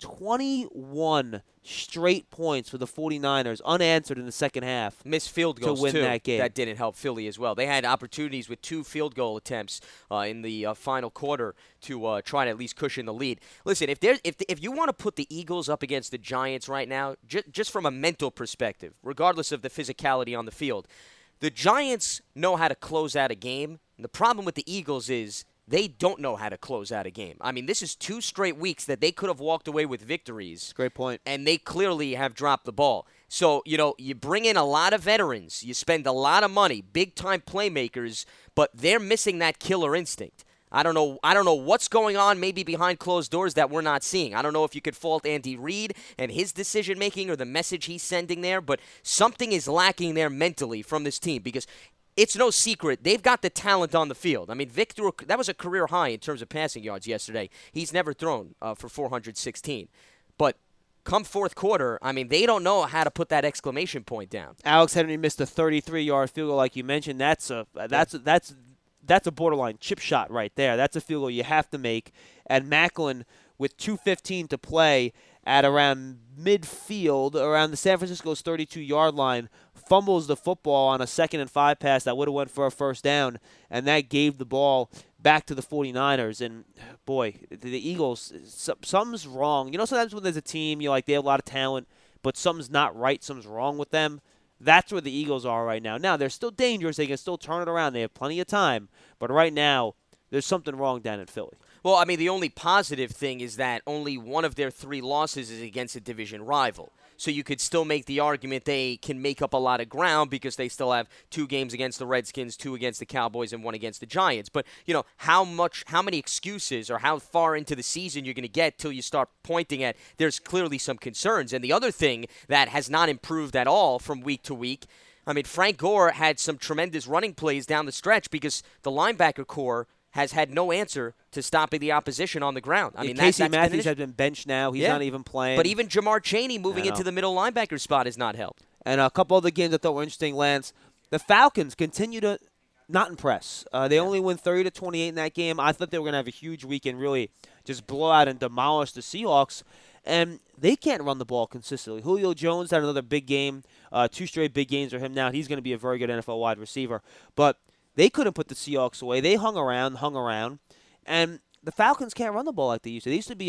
twenty-one straight points for the forty-niners, unanswered in the second half. Missed field goals, to win too. that game. That didn't help Philly as well. They had opportunities with two field goal attempts uh, in the uh, final quarter to uh, try to at least cushion the lead. Listen, if there's if if you want to put the Eagles up against the Giants right now, j- just from a mental perspective, regardless of the physicality on the field, the Giants know how to close out a game. And the problem with the Eagles is they don't know how to close out a game. I mean, this is two straight weeks that they could have walked away with victories. Great point. And they clearly have dropped the ball. So, you know, you bring in a lot of veterans. You spend a lot of money, big-time playmakers, but they're missing that killer instinct. I don't know I don't know what's going on maybe behind closed doors that we're not seeing. I don't know if you could fault Andy Reid and his decision-making or the message he's sending there, but something is lacking there mentally from this team, because it's no secret they've got the talent on the field. I mean, Vic threw a, that was a career high in terms of passing yards yesterday. He's never thrown uh, for four hundred sixteen. But come fourth quarter, I mean, they don't know how to put that exclamation point down. Alex Henry missed a thirty-three-yard field goal, like you mentioned. That's a that's yeah. that's that's a borderline chip shot right there. That's a field goal you have to make. And Maclin, with two fifteen to play at around midfield, around the San Francisco's thirty-two-yard line, fumbles the football on a second and five pass that would have went for a first down, and that gave the ball back to the forty-niners. And, boy, the Eagles, something's wrong. You know, sometimes when there's a team, you're like, they have a lot of talent, but something's not right, something's wrong with them. That's where the Eagles are right now. Now, they're still dangerous. They can still turn it around. They have plenty of time. But right now, there's something wrong down in Philly. Well, I mean, the only positive thing is that only one of their three losses is against a division rival. So you could still make the argument they can make up a lot of ground because they still have two games against the Redskins, two against the Cowboys, and one against the Giants. But, you know, how much, how many excuses or how far into the season you're going to get till you start pointing at there's clearly some concerns. And the other thing that has not improved at all from week to week, I mean, Frank Gore had some tremendous running plays down the stretch because the linebacker core has had no answer to stopping the opposition on the ground. I yeah, mean, Casey that, Matthews has been benched now. He's yeah. not even playing. But even Jamar Chaney moving into the middle linebacker spot has not helped. And a couple other games I thought were interesting, Lance. The Falcons continue to not impress. Uh, they yeah. only win thirty to twenty-eight in that game. I thought they were going to have a huge weekend, really just blow out and demolish the Seahawks. And they can't run the ball consistently. Julio Jones had another big game, uh, two straight big games for him now. He's going to be a very good N F L wide receiver. But they couldn't put the Seahawks away. They hung around, hung around. And the Falcons can't run the ball like they used to. They used to be a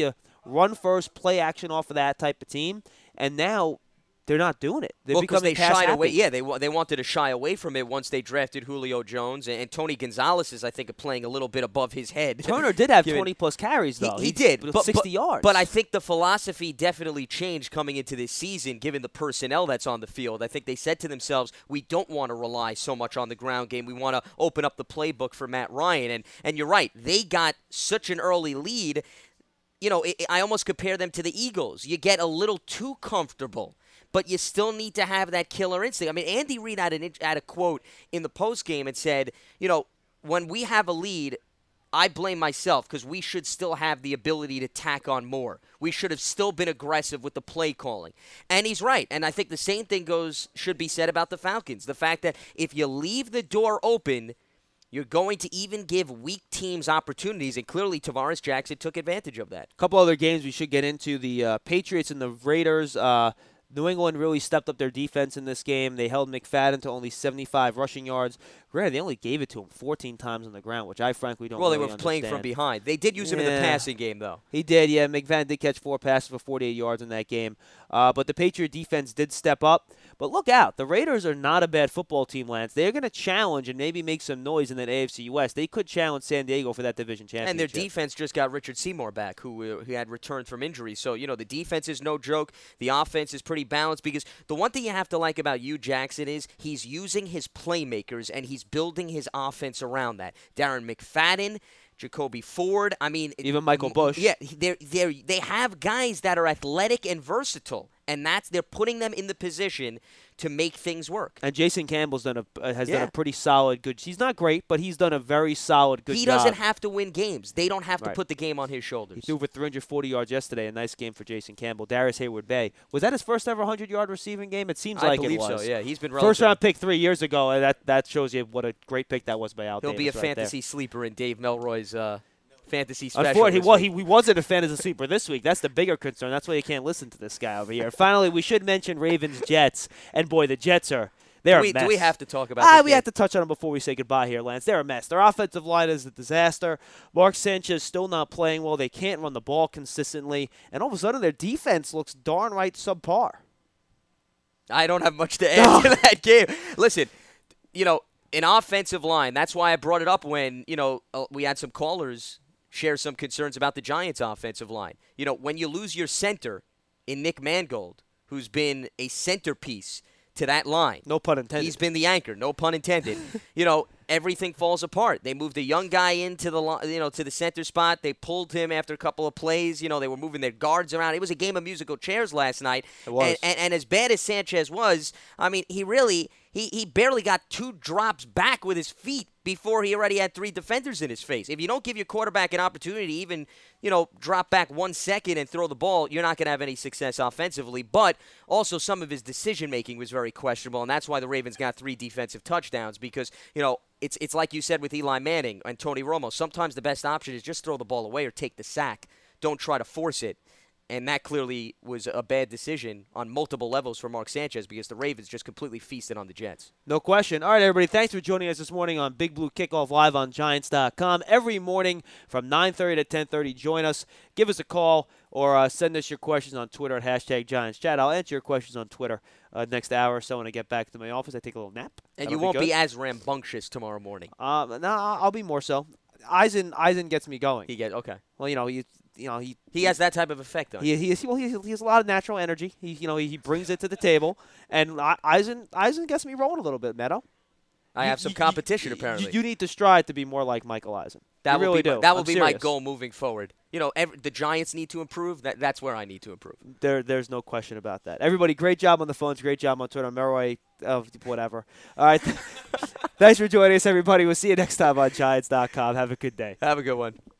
run first, play action off of that type of team, and now they're not doing it. They're well, because they pass shied happy. away. Yeah, they wa- they wanted to shy away from it once they drafted Julio Jones, and, and Tony Gonzalez is, I think, playing a little bit above his head. Turner did have Given- twenty plus carries though. He, he did, with but, sixty but, yards. But I think the philosophy definitely changed coming into this season, given the personnel that's on the field. I think they said to themselves, "We don't want to rely so much on the ground game. We want to open up the playbook for Matt Ryan." And and you're right, they got such an early lead. You know, it, I almost compare them to the Eagles. You get a little too comfortable, but you still need to have that killer instinct. I mean, Andy Reid had, an, had a quote in the postgame and said, you know, when we have a lead, I blame myself because we should still have the ability to tack on more. We should have still been aggressive with the play calling. And he's right. And I think the same thing goes should be said about the Falcons. The fact that if you leave the door open, you're going to even give weak teams opportunities, and clearly Tavares Jackson took advantage of that. A couple other games we should get into. The uh, Patriots and the Raiders. Uh, New England really stepped up their defense in this game. They held McFadden to only seventy-five rushing yards. Granted, they only gave it to him fourteen times on the ground, which I frankly don't Well, really they were playing understand. from behind. They did use him in the Yeah. passing game, though. He did, yeah. McFadden did catch four passes for forty-eight yards in that game. Uh, but the Patriot defense did step up. But look out. The Raiders are not a bad football team, Lance. They're going to challenge and maybe make some noise in that A F C West. They could challenge San Diego for that division championship. And their defense just got Richard Seymour back, who, uh, who had returned from injury. So, you know, the defense is no joke. The offense is pretty balanced because the one thing you have to like about Hugh Jackson is he's using his playmakers and he's building his offense around that. Darren McFadden, Jacoby Ford, I mean, even Michael Bush. Yeah, they they they have guys that are athletic and versatile, and that's they're putting them in the position to make things work. And Jason Campbell's done a uh, has Yeah. done a pretty solid good. He's not great, but he's done a very solid good He job. doesn't have to win games. They don't have to Right. put the game on his shoulders. He threw for three hundred forty yards yesterday. A nice game for Jason Campbell. Darius Hayward-Bay. Was that his first ever hundred-yard receiving game? It seems I like believe it was. so, yeah. He's been First relatively- round pick three years ago. And that that shows you what a great pick that was by Al He'll be a Davis right there. fantasy sleeper in Dave Melroy's uh, fantasy special. Unfortunately, this well, week. he, he wasn't a fantasy sleeper this week. That's the bigger concern. That's why you can't listen to this guy over here. Finally, we should mention Ravens Jets. And boy, the Jets are they're do we, a mess. do we have to talk about Ah, this we game? have to touch on them before we say goodbye here, Lance. They're a mess. Their offensive line is a disaster. Mark Sanchez still not playing well. They can't run the ball consistently. And all of a sudden, their defense looks darn right subpar. I don't have much to add to that game. Listen, you know, an offensive line, that's why I brought it up when, you know, uh, we had some callers share some concerns about the Giants' offensive line. You know, when you lose your center in Nick Mangold, who's been a centerpiece to that line. No pun intended. He's been the anchor, no pun intended. You know, everything falls apart. They moved a young guy into the li- you know to the center spot. They pulled him after a couple of plays. You know, they were moving their guards around. It was a game of musical chairs last night. It was. And, and, and as bad as Sanchez was, I mean, he really he, he barely got two drops back with his feet before he already had three defenders in his face. If you don't give your quarterback an opportunity to even, you know, drop back one second and throw the ball, you're not going to have any success offensively. But also some of his decision-making was very questionable, and that's why the Ravens got three defensive touchdowns because, you know, it's it's like you said with Eli Manning and Tony Romo. Sometimes the best option is just throw the ball away or take the sack. Don't try to force it. And that clearly was a bad decision on multiple levels for Mark Sanchez because the Ravens just completely feasted on the Jets. No question. All right, everybody, thanks for joining us this morning on Big Blue Kickoff Live on Giants dot com. Every morning from nine thirty to ten thirty, join us. Give us a call or uh, send us your questions on Twitter at hashtag Giants Chat. I'll answer your questions on Twitter uh, next hour or so when I get back to my office. I take a little nap. And That'll you won't good. be as rambunctious tomorrow morning. Um, no, I'll be more so. Eisen Eisen gets me going. He get okay. Well, you know, he you know he He has that type of effect on he you. he, is, well, he, he has a lot of natural energy. He you know he, he brings it to the table, and I- Eisen Eisen gets me rolling a little bit, Meadow. I You- have some you- competition you- apparently. You, you need to strive to be more like Michael Eisen. that you will really be my, do. that will I'm be my serious. goal moving forward. You know, every, the Giants need to improve. That that's where I need to improve. There, there's no question about that. Everybody, great job on the phones. Great job on Twitter. Melroy, uh, whatever. All right. Thanks for joining us, everybody. We'll see you next time on Giants dot com. Have a good day. Have a good one.